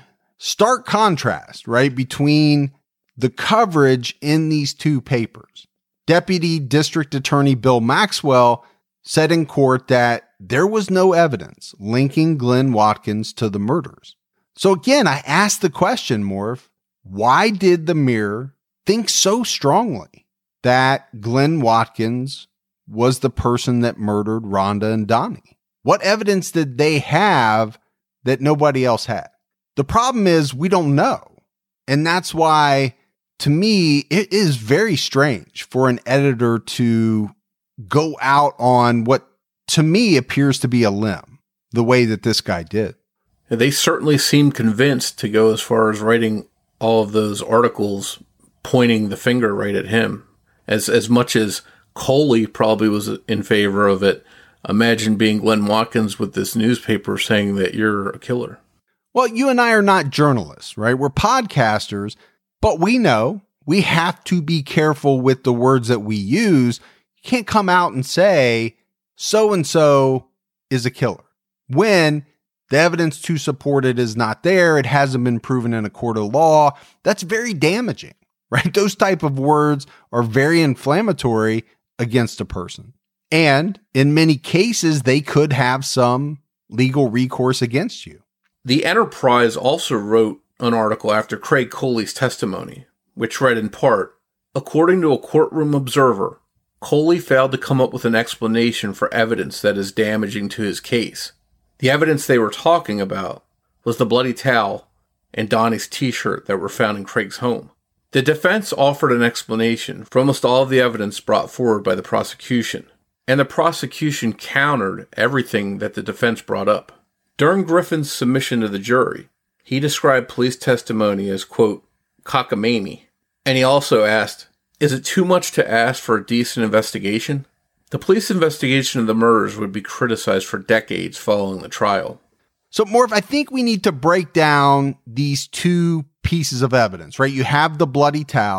stark contrast, right, between the coverage in these two papers. Deputy District Attorney Bill Maxwell said in court that there was no evidence linking Glenn Watkins to the murders. So again, I asked the question, Morph, why did the Mirror think so strongly that Glenn Watkins was the person that murdered Rhonda and Donnie? What evidence did they have that nobody else had? The problem is we don't know. And that's why, to me, it is very strange for an editor to go out on what, to me, appears to be a limb, the way that this guy did. They certainly seemed convinced to go as far as writing all of those articles pointing the finger right at him. As much as Coley probably was in favor of it, imagine being Glenn Watkins with this newspaper saying that you're a killer. Well, you and I are not journalists, right? We're podcasters, but we know we have to be careful with the words that we use. You can't come out and say, so-and-so is a killer, when the evidence to support it is not there. It hasn't been proven in a court of law. That's very damaging, right? Those type of words are very inflammatory against a person. And in many cases, they could have some legal recourse against you. The Enterprise also wrote an article after Craig Coley's testimony, which read in part, "According to a courtroom observer, Coley failed to come up with an explanation for evidence that is damaging to his case. The evidence they were talking about was the bloody towel and Donnie's t-shirt that were found in Craig's home. The defense offered an explanation for almost all of the evidence brought forward by the prosecution, and the prosecution countered everything that the defense brought up. During Griffin's submission to the jury, he described police testimony as, quote, cockamamie, and he also asked, is it too much to ask for a decent investigation? The police investigation of the murders would be criticized for decades following the trial. So, Morph, I think we need to break down these two pieces of evidence, right? You have the bloody towel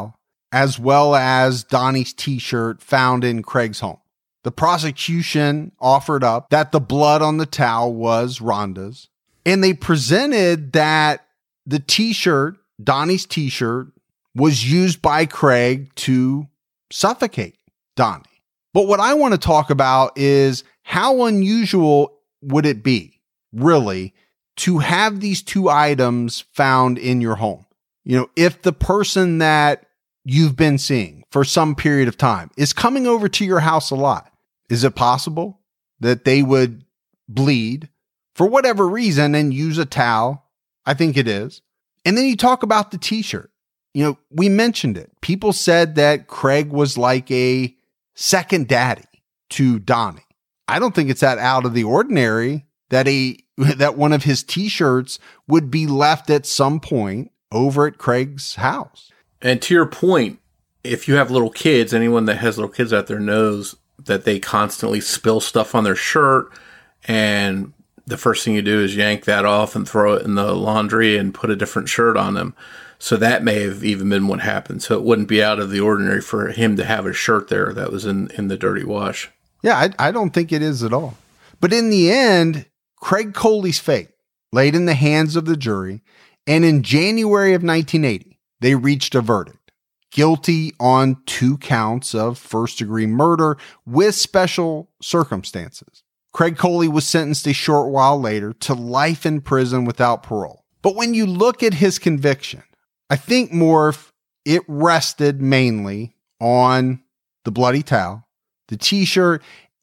as well as Donnie's t-shirt found in Craig's home. The prosecution offered up that the blood on the towel was Rhonda's, and they presented that the t-shirt, Donnie's t-shirt, was used by Craig to suffocate Donnie. But what I want to talk about is how unusual would it be, really, to have these two items found in your home? You know, if the person that you've been seeing for some period of time is coming over to your house a lot, is it possible that they would bleed for whatever reason and use a towel? I think it is. And then you talk about the t-shirt. You know, we mentioned it. People said that Craig was like a second daddy to Donnie. I don't think it's that out of the ordinary that one of his t-shirts would be left at some point over at Craig's house. And to your point, if you have little kids, anyone that has little kids out there knows that they constantly spill stuff on their shirt, and the first thing you do is yank that off and throw it in the laundry and put a different shirt on them. So that may have even been what happened. So it wouldn't be out of the ordinary for him to have a shirt there that was in the dirty wash. Yeah, I don't think it is at all. But in the end, Craig Coley's fate laid in the hands of the jury, and in January of 1980, they reached a verdict. Guilty on 2 counts of first-degree murder with special circumstances. Craig Coley was sentenced a short while later to life in prison without parole. But when you look at his conviction, I think, Morph, it rested mainly on the bloody towel, the t-shirt,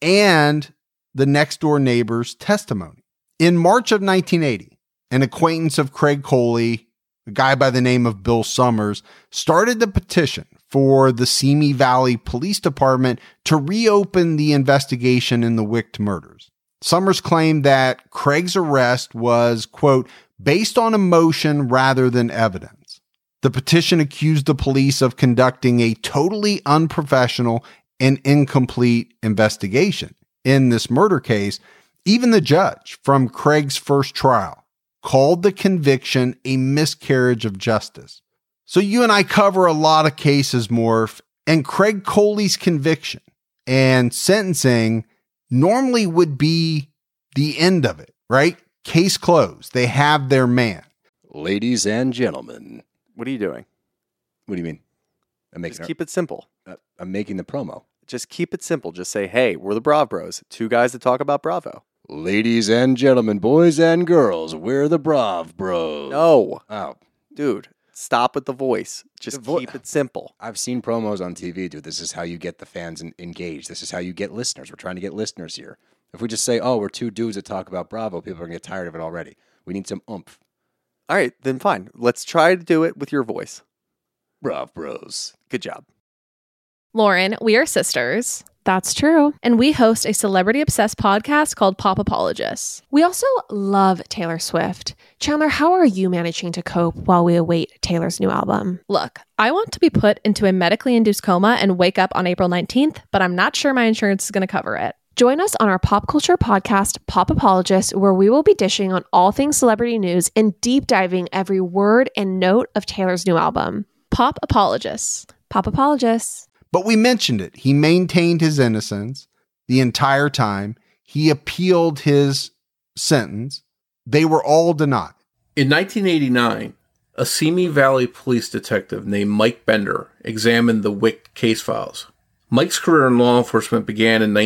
and the next-door neighbor's testimony. In March of 1980, an acquaintance of Craig Coley, a guy by the name of Bill Summers, started the petition for the Simi Valley Police Department to reopen the investigation in the Wicht murders. Summers claimed that Craig's arrest was, quote, based on emotion rather than evidence. The petition accused the police of conducting a totally unprofessional and incomplete investigation in this murder case. Even the judge from Craig's first trial called the conviction a miscarriage of justice. So you and I cover a lot of cases, Morph, and Craig Coley's conviction and sentencing normally would be the end of it, right? Case closed. They have their man. Ladies and gentlemen. What are you doing? What do you mean? Just keep it simple. I'm making the promo. Just keep it simple. Just say, hey, we're the Brav Bros. 2 guys that talk about Bravo. Ladies and gentlemen, boys and girls, we're the Brav Bros. No. Oh. Dude, stop with the voice. Just keep it simple. I've seen promos on TV, dude. This is how you get the fans engaged. This is how you get listeners. We're trying to get listeners here. If we just say, oh, we're 2 dudes that talk about Bravo, people are going to get tired of it already. We need some oomph. All right, then fine. Let's try to do it with your voice. Brav Bros. Good job. Lauren, we are sisters. That's true. And we host a celebrity-obsessed podcast called Pop Apologists. We also love Taylor Swift. Chandler, how are you managing to cope while we await Taylor's new album? Look, I want to be put into a medically induced coma and wake up on April 19th, but I'm not sure my insurance is going to cover it. Join us on our pop culture podcast, Pop Apologists, where we will be dishing on all things celebrity news and deep diving every word and note of Taylor's new album. Pop Apologists. Pop Apologists. But we mentioned it. He maintained his innocence the entire time. He appealed his sentence. They were all denied. In 1989, a Simi Valley police detective named Mike Bender examined the Wicht case files. Mike's career in law enforcement began in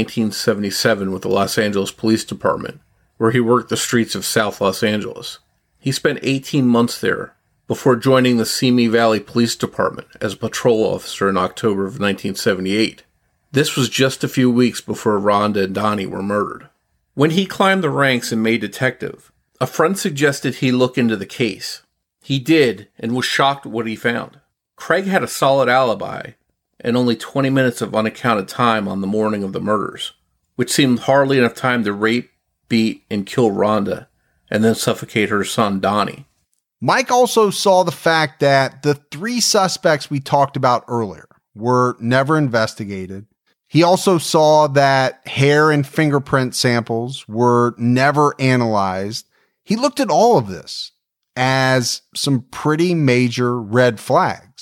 1977 with the Los Angeles Police Department, where he worked the streets of South Los Angeles. He spent 18 months there before joining the Simi Valley Police Department as a patrol officer in October of 1978. This was just a few weeks before Rhonda and Donnie were murdered. When he climbed the ranks and made detective, a friend suggested he look into the case. He did, and was shocked at what he found. Craig had a solid alibi, and only 20 minutes of unaccounted time on the morning of the murders, which seemed hardly enough time to rape, beat, and kill Rhonda, and then suffocate her son, Donnie. Mike also saw the fact that the 3 suspects we talked about earlier were never investigated. He also saw that hair and fingerprint samples were never analyzed. He looked at all of this as some pretty major red flags.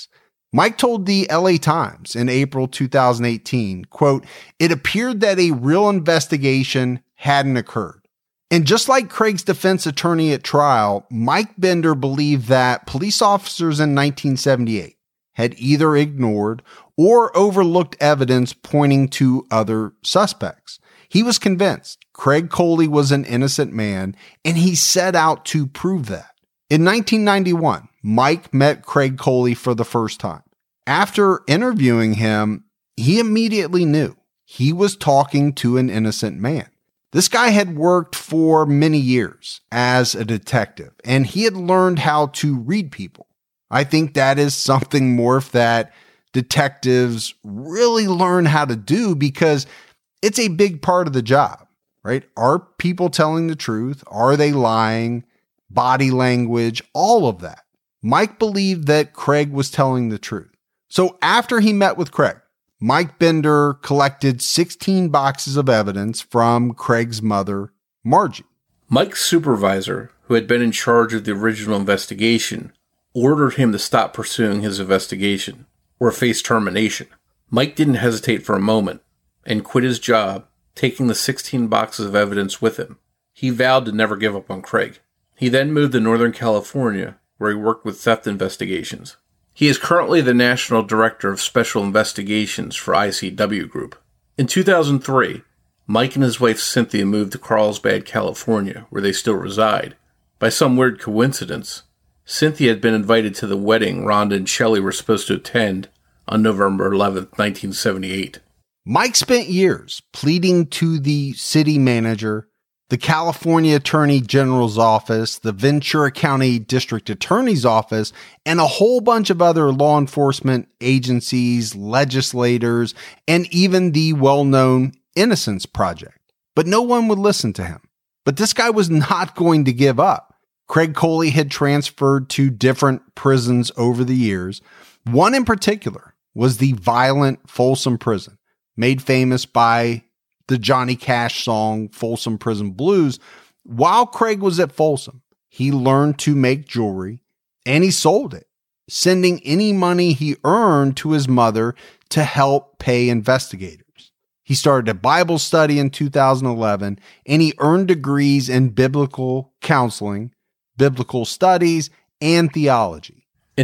Mike told the LA Times in April 2018, quote, "It appeared that a real investigation hadn't occurred." And just like Craig's defense attorney at trial, Mike Bender believed that police officers in 1978 had either ignored or overlooked evidence pointing to other suspects. He was convinced Craig Coley was an innocent man, and he set out to prove that. In 1991, Mike met Craig Coley for the first time. After interviewing him, he immediately knew he was talking to an innocent man. This guy had worked for many years as a detective, and he had learned how to read people. I think that is something, Morph, that detectives really learn how to do because it's a big part of the job, right? Are people telling the truth? Are they lying? Body language, all of that. Mike believed that Craig was telling the truth. So after he met with Craig, Mike Bender collected 16 boxes of evidence from Craig's mother, Margie. Mike's supervisor, who had been in charge of the original investigation, ordered him to stop pursuing his investigation or face termination. Mike didn't hesitate for a moment and quit his job, taking the 16 boxes of evidence with him. He vowed to never give up on Craig. He then moved to Northern California, where he worked with theft investigations. He is currently the National Director of Special Investigations for ICW Group. In 2003, Mike and his wife Cynthia moved to Carlsbad, California, where they still reside. By some weird coincidence, Cynthia had been invited to the wedding Rhonda and Shelley were supposed to attend on November 11th, 1978. Mike spent years pleading to the city manager, the California Attorney General's office, the Ventura County District Attorney's office, and a whole bunch of other law enforcement agencies, legislators, and even the well-known Innocence Project. But no one would listen to him. But this guy was not going to give up. Craig Coley had transferred to different prisons over the years. One in particular was the violent Folsom Prison, made famous by the Johnny Cash song Folsom Prison Blues. While Craig was at Folsom, he learned to make jewelry and he sold it, sending any money he earned to his mother to help pay investigators. He started a Bible study in 2011 and he earned degrees in biblical counseling, biblical studies, and theology. In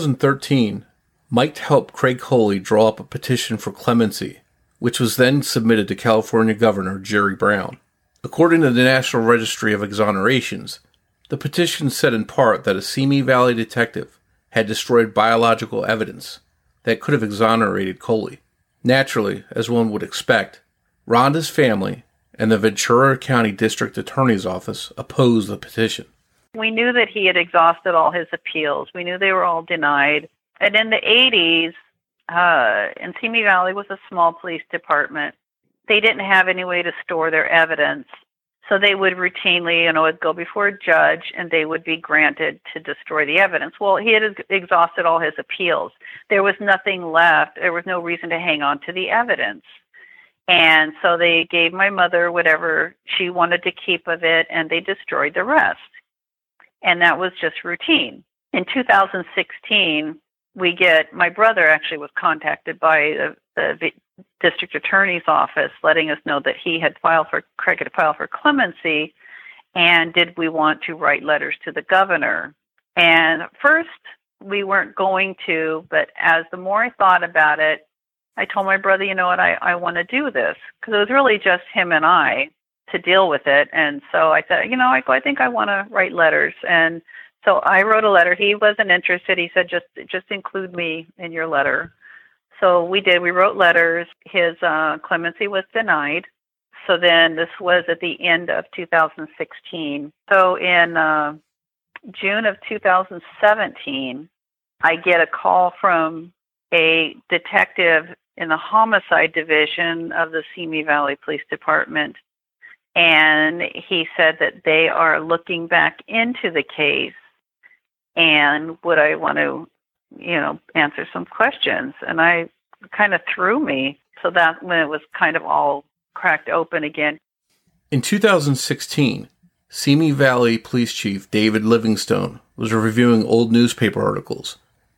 2013, Mike helped Craig Coley draw up a petition for clemency, which was then submitted to California Governor Jerry Brown. According to the National Registry of Exonerations, the petition said in part that a Simi Valley detective had destroyed biological evidence that could have exonerated Coley. Naturally, as one would expect, Rhonda's family and the Ventura County District Attorney's Office opposed the petition. We knew that he had exhausted all his appeals. We knew they were all denied. And in the 80s, and Simi Valley was a small police department. They didn't have any way to store their evidence. So they would routinely, it'd go before a judge and they would be granted to destroy the evidence. Well, he had exhausted all his appeals. There was nothing left. There was no reason to hang on to the evidence. And so they gave my mother whatever she wanted to keep of it and they destroyed the rest. And that was just routine. In 2016, my brother actually was contacted by the district attorney's office letting us know that Craig had filed for clemency, and did we want to write letters to the governor? And first, we weren't going to, but as the more I thought about it, I told my brother, I want to do this, because it was really just him and I to deal with it. And so I said, I think I want to write letters. And so I wrote a letter. He wasn't interested. He said, just include me in your letter. So we did. We wrote letters. His clemency was denied. So then this was at the end of 2016. So in June of 2017, I get a call from a detective in the homicide division of the Simi Valley Police Department. And he said that they are looking back into the case. And would I want to, answer some questions? And I kind of threw me. So that when it was kind of all cracked open again. In 2016, Simi Valley Police Chief David Livingstone was reviewing old newspaper articles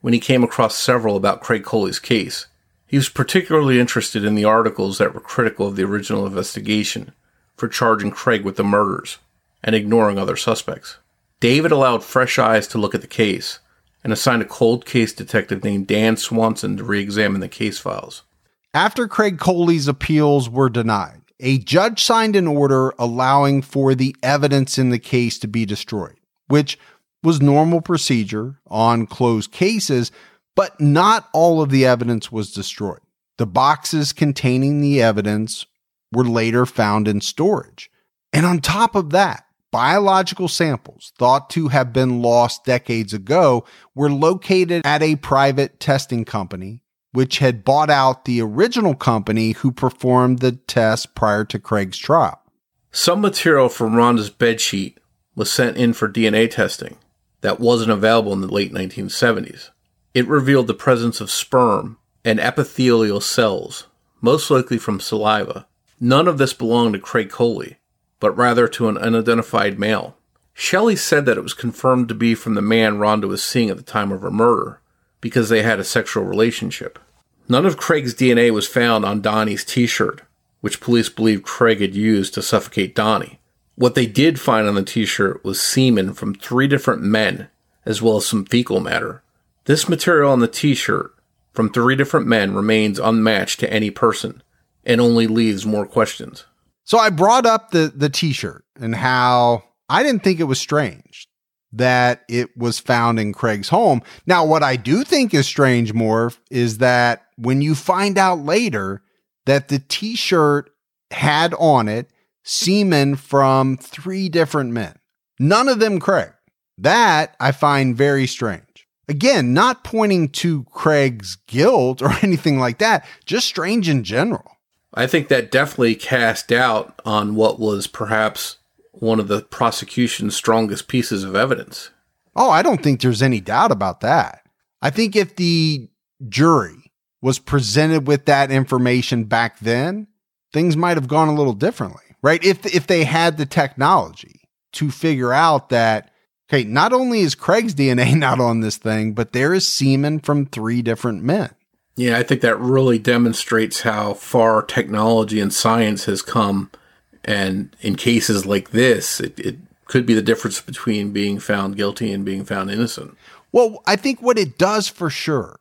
when he came across several about Craig Coley's case. He was particularly interested in the articles that were critical of the original investigation for charging Craig with the murders and ignoring other suspects. David allowed fresh eyes to look at the case and assigned a cold case detective named Dan Swanson to re-examine the case files. After Craig Coley's appeals were denied, a judge signed an order allowing for the evidence in the case to be destroyed, which was normal procedure on closed cases, but not all of the evidence was destroyed. The boxes containing the evidence were later found in storage. And on top of that, biological samples thought to have been lost decades ago were located at a private testing company, which had bought out the original company who performed the test prior to Craig's trial. Some material from Rhonda's bedsheet was sent in for DNA testing that wasn't available in the late 1970s. It revealed the presence of sperm and epithelial cells, most likely from saliva. None of this belonged to Craig Coley, but rather to an unidentified male. Shelley said that it was confirmed to be from the man Rhonda was seeing at the time of her murder, because they had a sexual relationship. None of Craig's DNA was found on Donnie's t-shirt, which police believed Craig had used to suffocate Donnie. What they did find on the t-shirt was semen from 3 different men, as well as some fecal matter. This material on the t-shirt from 3 different men remains unmatched to any person, and only leaves more questions. So I brought up the t-shirt and how I didn't think it was strange that it was found in Craig's home. Now, what I do think is strange, Morph, is that when you find out later that the t-shirt had on it semen from 3 different men, none of them Craig. That I find very strange. Again, not pointing to Craig's guilt or anything like that, just strange in general. I think that definitely cast doubt on what was perhaps one of the prosecution's strongest pieces of evidence. Oh, I don't think there's any doubt about that. I think if the jury was presented with that information back then, things might have gone a little differently, right? If they had the technology to figure out that, okay, not only is Craig's DNA not on this thing, but there is semen from 3 different men. Yeah, I think that really demonstrates how far technology and science has come. And in cases like this, it could be the difference between being found guilty and being found innocent. Well, I think what it does for sure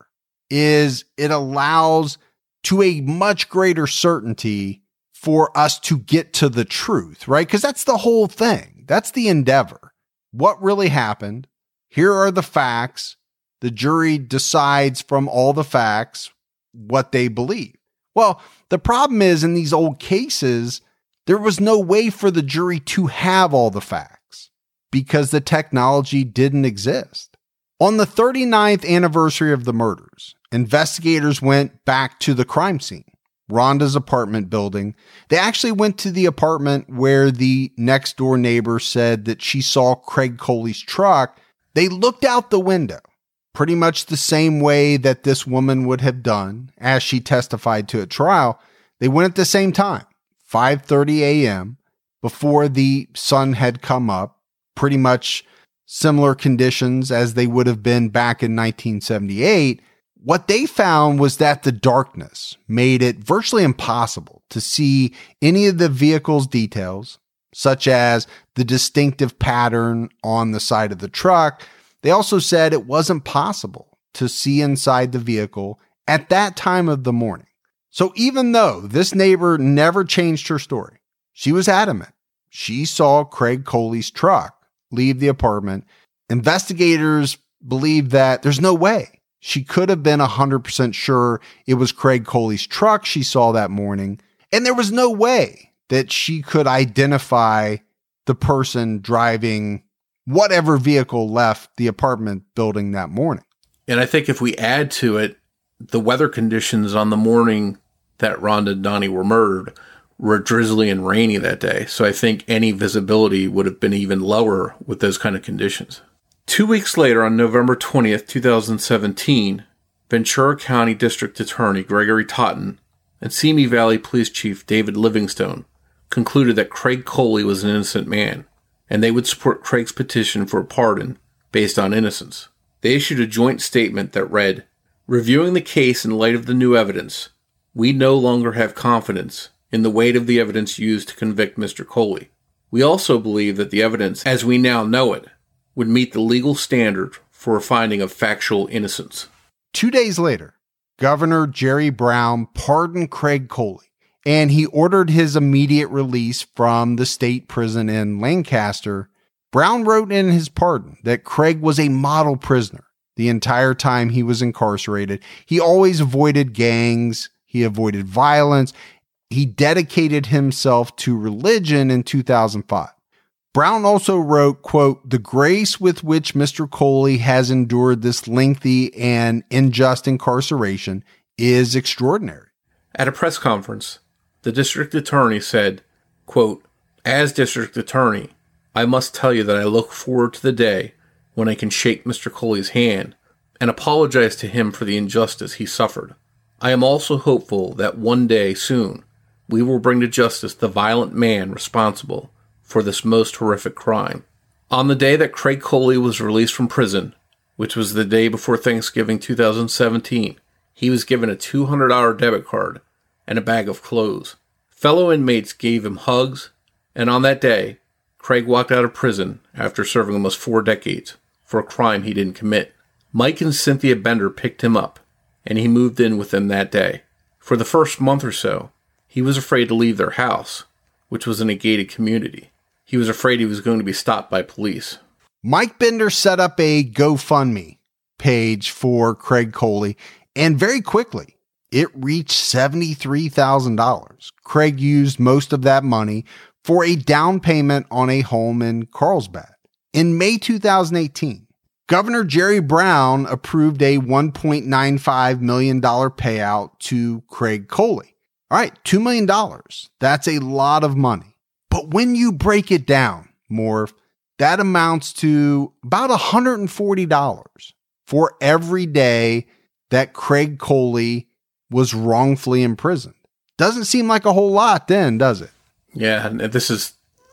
is it allows to a much greater certainty for us to get to the truth, right? Because that's the whole thing. That's the endeavor. What really happened? Here are the facts. The jury decides from all the facts what they believe. Well, the problem is in these old cases, there was no way for the jury to have all the facts because the technology didn't exist. On the 39th anniversary of the murders, investigators went back to the crime scene, Rhonda's apartment building. They actually went to the apartment where the next door neighbor said that she saw Craig Coley's truck. They looked out the window, pretty much the same way that this woman would have done as she testified to a trial. They went at the same time, 5:30 a.m., before the sun had come up, pretty much similar conditions as they would have been back in 1978. What they found was that the darkness made it virtually impossible to see any of the vehicle's details, such as the distinctive pattern on the side of the truck. They also said it wasn't possible to see inside the vehicle at that time of the morning. So even though this neighbor never changed her story, she was adamant she saw Craig Coley's truck leave the apartment. Investigators believe that there's no way she could have been 100% sure it was Craig Coley's truck she saw that morning. And there was no way that she could identify the person driving whatever vehicle left the apartment building that morning. And I think if we add to it, the weather conditions on the morning that Rhonda and Donnie were murdered were drizzly and rainy that day. So I think any visibility would have been even lower with those kind of conditions. 2 weeks later, on November 20th, 2017, Ventura County District Attorney Gregory Totten and Simi Valley Police Chief David Livingstone concluded that Craig Coley was an innocent man, and they would support Craig's petition for a pardon based on innocence. They issued a joint statement that read, "Reviewing the case in light of the new evidence, we no longer have confidence in the weight of the evidence used to convict Mr. Coley. We also believe that the evidence, as we now know it, would meet the legal standard for a finding of factual innocence." 2 days later, Governor Jerry Brown pardoned Craig Coley, and he ordered his immediate release from the state prison in Lancaster. Brown wrote in his pardon that Craig was a model prisoner the entire time he was incarcerated. He always avoided gangs. He avoided violence. He dedicated himself to religion in 2005. Brown also wrote, quote, "The grace with which Mr. Coley has endured this lengthy and unjust incarceration is extraordinary." At a press conference, the district attorney said, quote, "As district attorney, I must tell you that I look forward to the day when I can shake Mr. Coley's hand and apologize to him for the injustice he suffered. I am also hopeful that one day soon we will bring to justice the violent man responsible for this most horrific crime." On the day that Craig Coley was released from prison, which was the day before Thanksgiving 2017, he was given a $200 debit card and a bag of clothes. Fellow inmates gave him hugs, and on that day, Craig walked out of prison after serving almost 4 decades for a crime he didn't commit. Mike and Cynthia Bender picked him up, and he moved in with them that day. For the first month or so, he was afraid to leave their house, which was in a gated community. He was afraid he was going to be stopped by police. Mike Bender set up a GoFundMe page for Craig Coley, and very quickly, it reached $73,000. Craig used most of that money for a down payment on a home in Carlsbad. In May 2018, Governor Jerry Brown approved a $1.95 million payout to Craig Coley. All right, $2 million. That's a lot of money. But when you break it down, Morph, that amounts to about $140 for every day that Craig Coley was wrongfully imprisoned. Doesn't seem like a whole lot then, does it? Yeah, and this is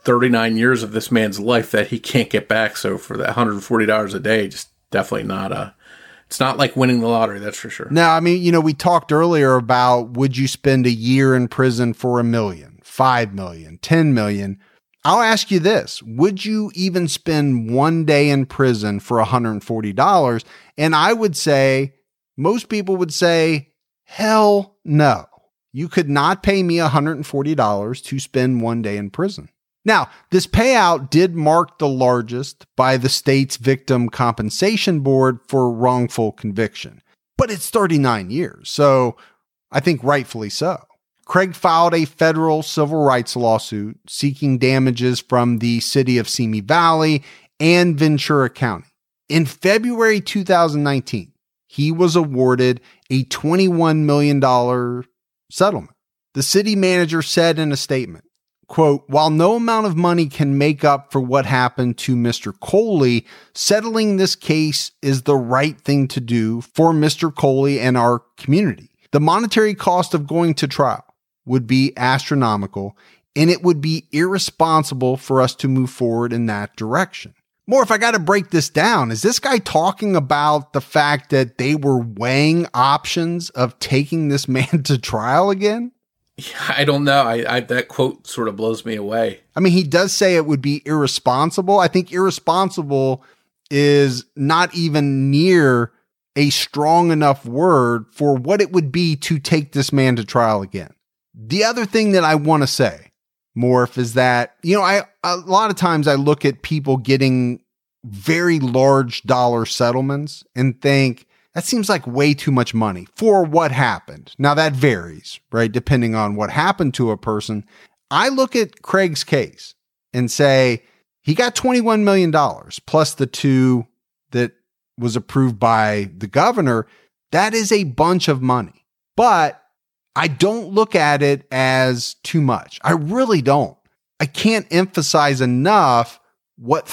39 years of this man's life that he can't get back. So for that $140 a day, just definitely not it's not like winning the lottery, that's for sure. Now, I mean, we talked earlier about would you spend a year in prison for $1 million, $5 million, $10 million? I'll ask you this. Would you even spend 1 day in prison for $140? And I would say, most people would say, hell no. You could not pay me $140 to spend 1 day in prison. Now, this payout did mark the largest by the state's Victim Compensation Board for wrongful conviction, but it's 39 years, so I think rightfully so. Craig filed a federal civil rights lawsuit seeking damages from the city of Simi Valley and Ventura County. In February 2019, he was awarded a $21 million settlement. The city manager said in a statement, quote, "While no amount of money can make up for what happened to Mr. Coley, settling this case is the right thing to do for Mr. Coley and our community. The monetary cost of going to trial would be astronomical, and it would be irresponsible for us to move forward in that direction." More, if I got to break this down, is this guy talking about the fact that they were weighing options of taking this man to trial again? I don't know. I that quote sort of blows me away. I mean, he does say it would be irresponsible. I think irresponsible is not even near a strong enough word for what it would be to take this man to trial again. The other thing that I want to say, Morph, is that, a lot of times I look at people getting very large dollar settlements and think that seems like way too much money for what happened. Now that varies, right? Depending on what happened to a person. I look at Craig's case and say he got $21 million plus the 2 that was approved by the governor. That is a bunch of money, but I don't look at it as too much. I really don't. I can't emphasize enough what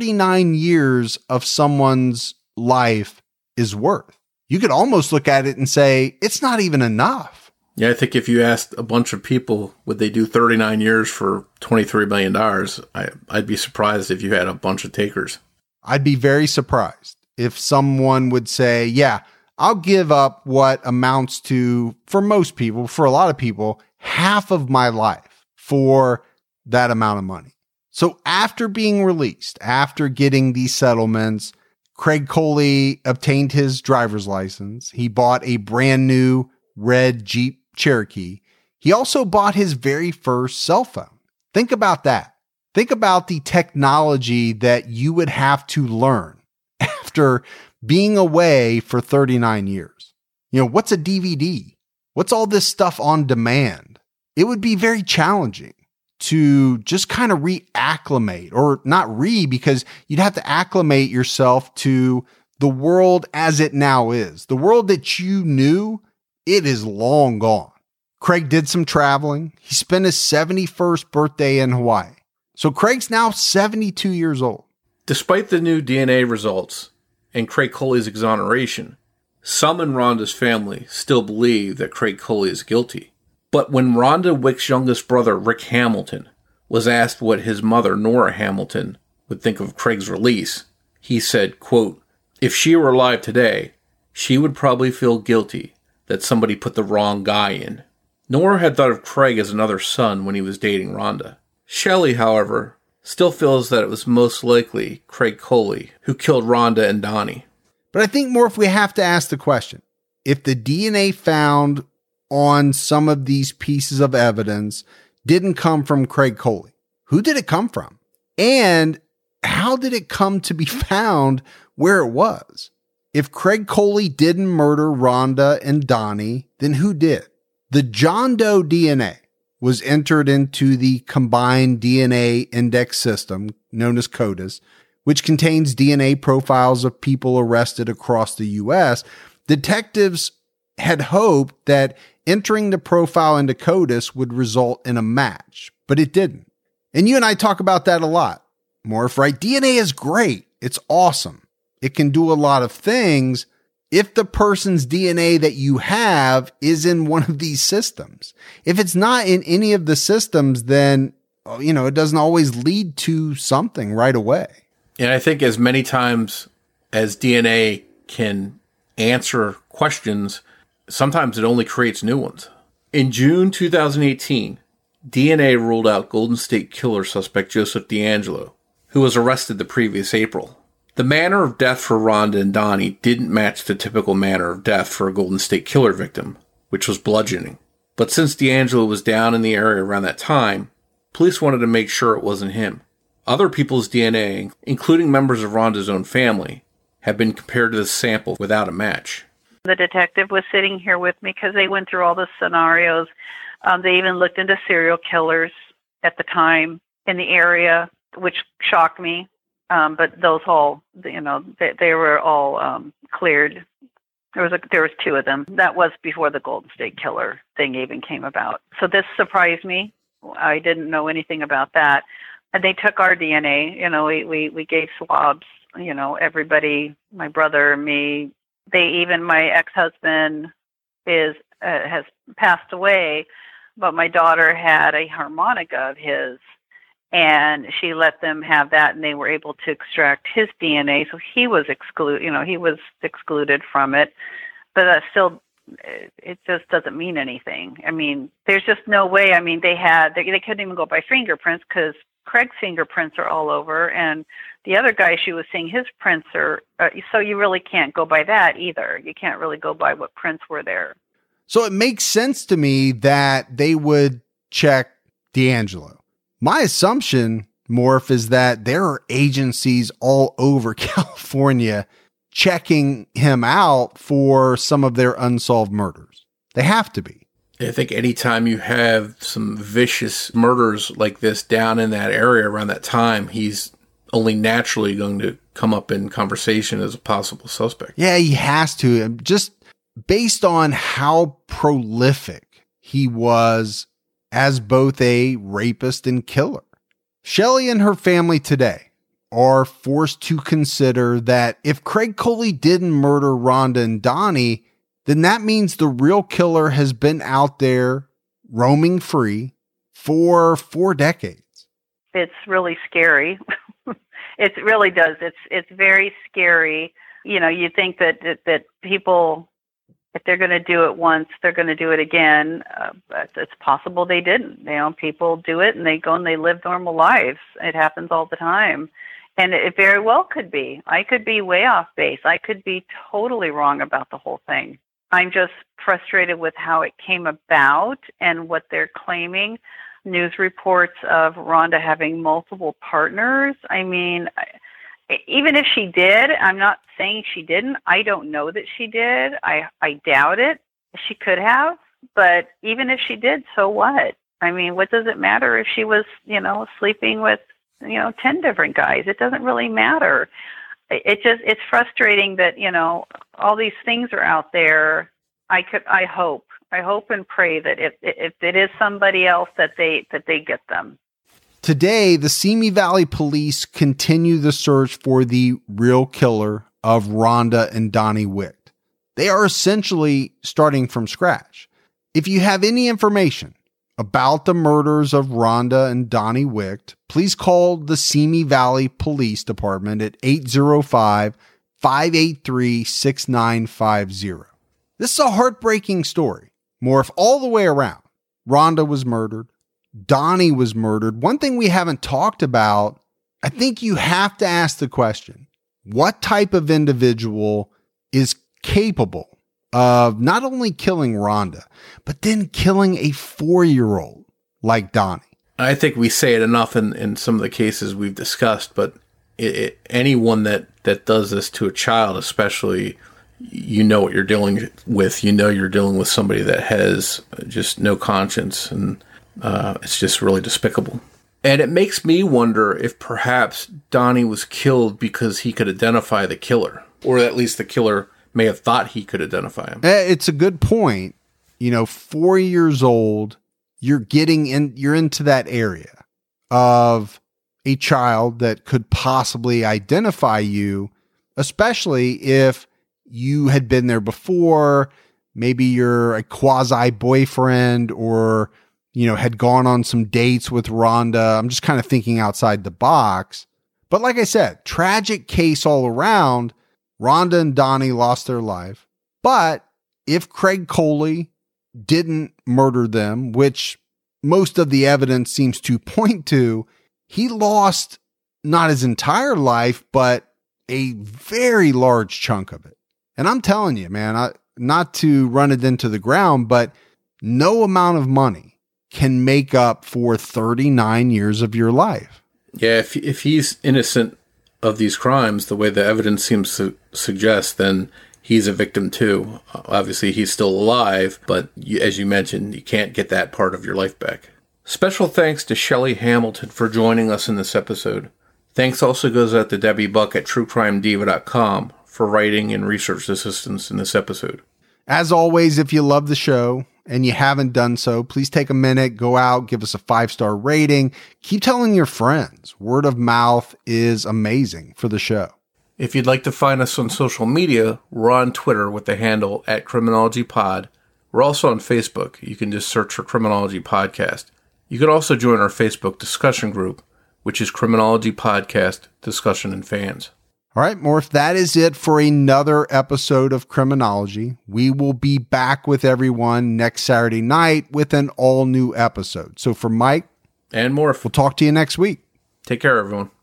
39 years of someone's life is worth. You could almost look at it and say, it's not even enough. Yeah, I think if you asked a bunch of people, would they do 39 years for $23 million? I'd be surprised if you had a bunch of takers. I'd be very surprised if someone would say, yeah, I'll give up what amounts to, for most people, for a lot of people, half of my life for that amount of money. So after being released, after getting these settlements, Craig Coley obtained his driver's license. He bought a brand new red Jeep Cherokee. He also bought his very first cell phone. Think about that. Think about the technology that you would have to learn after being away for 39 years. You know, what's a DVD? What's all this stuff on demand? It would be very challenging to just kind of reacclimate, or not because you'd have to acclimate yourself to the world as it now is. The world that you knew, it is long gone. Craig did some traveling. He spent his 71st birthday in Hawaii. So Craig's now 72 years old. Despite the new DNA results and Craig Coley's exoneration, some in Rhonda's family still believe that Craig Coley is guilty. But when Rhonda Wick's youngest brother, Rick Hamilton, was asked what his mother, Nora Hamilton, would think of Craig's release, he said, quote, "If she were alive today, she would probably feel guilty that somebody put the wrong guy in." Nora had thought of Craig as another son when he was dating Rhonda. Shelley, however, still feels that it was most likely Craig Coley who killed Rhonda and Donnie. But I think more if we have to ask the question, if the DNA found on some of these pieces of evidence didn't come from Craig Coley, who did it come from? And how did it come to be found where it was? If Craig Coley didn't murder Rhonda and Donnie, then who did? The John Doe DNA was entered into the Combined DNA Index System, known as CODIS, which contains DNA profiles of people arrested across the U.S. Detectives had hoped that entering the profile into CODIS would result in a match, but it didn't. And you and I talk about that a lot. Morph, right? DNA is great. It's awesome. It can do a lot of things if the person's DNA that you have is in one of these systems. If it's not in any of the systems, then, you know, it doesn't always lead to something right away. And I think as many times as DNA can answer questions, sometimes it only creates new ones. In June 2018, DNA ruled out Golden State Killer suspect Joseph DeAngelo, who was arrested the previous April. The manner of death for Rhonda and Donnie didn't match the typical manner of death for a Golden State Killer victim, which was bludgeoning. But since DeAngelo was down in the area around that time, police wanted to make sure it wasn't him. Other people's DNA, including members of Rhonda's own family, have been compared to the sample without a match. The detective was sitting here with me because they went through all the scenarios. They even looked into serial killers at the time in the area, which shocked me. But those all, you know, they were all cleared. There was two of them. That was before the Golden State Killer thing even came about. So this surprised me. I didn't know anything about that. And they took our DNA. You know, we gave swabs. You know, everybody, my brother, me. My ex-husband has passed away, but my daughter had a harmonica of his, and she let them have that, and they were able to extract his DNA. So he was excluded from it, but still, it just doesn't mean anything. I mean, there's just no way. I mean, they couldn't even go by fingerprints because Craig's fingerprints are all over, and the other guy she was seeing, his prints are, so you really can't go by that either. You can't really go by what prints were there. So it makes sense to me that they would check DeAngelo. My assumption, Morph, is that there are agencies all over California checking him out for some of their unsolved murders. They have to be. I think anytime you have some vicious murders like this down in that area around that time, he's only naturally going to come up in conversation as a possible suspect. Yeah, he has to. Just based on how prolific he was as both a rapist and killer. Shelley and her family today are forced to consider that if Craig Coley didn't murder Rhonda and Donnie, then that means the real killer has been out there roaming free for 4 decades. It's really scary. It really does. It's very scary You think that people, if they're going to do it once, they're going to do it again. But it's possible they didn't. People do it and they go and they live normal lives. It happens all the time. And it very well could be. I could be way off base. I could be totally wrong about the whole thing. I'm just frustrated with how it came about and what they're claiming. News reports of Rhonda having multiple partners. I mean, even if she did, I'm not saying she didn't. I don't know that she did. I doubt it. She could have, but even if she did, so what? I mean, what does it matter if she was, sleeping with, 10 different guys? It doesn't really matter. It's frustrating that, all these things are out there. I hope and pray that if it is somebody else that they get them. Today, the Simi Valley Police continue the search for the real killer of Rhonda and Donnie Wicht. They are essentially starting from scratch. If you have any information about the murders of Rhonda and Donnie Wicht, please call the Simi Valley Police Department at 805-583-6950. This is a heartbreaking story. Morph all the way around. Rhonda was murdered. Donnie was murdered. One thing we haven't talked about, I think you have to ask the question, what type of individual is capable of not only killing Rhonda, but then killing a 4-year-old like Donnie? I think we say it enough in some of the cases we've discussed, but anyone that does this to a child, especially, what you're dealing with. You're dealing with somebody that has just no conscience, and it's just really despicable. And it makes me wonder if perhaps Donnie was killed because he could identify the killer, or at least the killer may have thought he could identify him. It's a good point. 4 years old, you're into that area of a child that could possibly identify you, especially if you had been there before. Maybe you're a quasi boyfriend, or, had gone on some dates with Rhonda. I'm just kind of thinking outside the box. But like I said, tragic case all around. Rhonda and Donnie lost their life. But if Craig Coley didn't murder them, which most of the evidence seems to point to, he lost not his entire life, but a very large chunk of it. And I'm telling you, man, not to run it into the ground, but no amount of money can make up for 39 years of your life. Yeah, if he's innocent of these crimes, the way the evidence seems to suggest, then he's a victim too. Obviously, he's still alive, but as you mentioned, you can't get that part of your life back. Special thanks to Shelley Hamilton for joining us in this episode. Thanks also goes out to Debbie Buck at TrueCrimeDiva.com for writing and research assistance in this episode. As always, if you love the show and you haven't done so, please take a minute, go out, give us a 5-star rating. Keep telling your friends. Word of mouth is amazing for the show. If you'd like to find us on social media, we're on Twitter with the handle @CriminologyPod. We're also on Facebook. You can just search for Criminology Podcast. You can also join our Facebook discussion group, which is Criminology Podcast Discussion and Fans. All right, Morph, that is it for another episode of Criminology. We will be back with everyone next Saturday night with an all-new episode. So for Mike and Morph, we'll talk to you next week. Take care, everyone.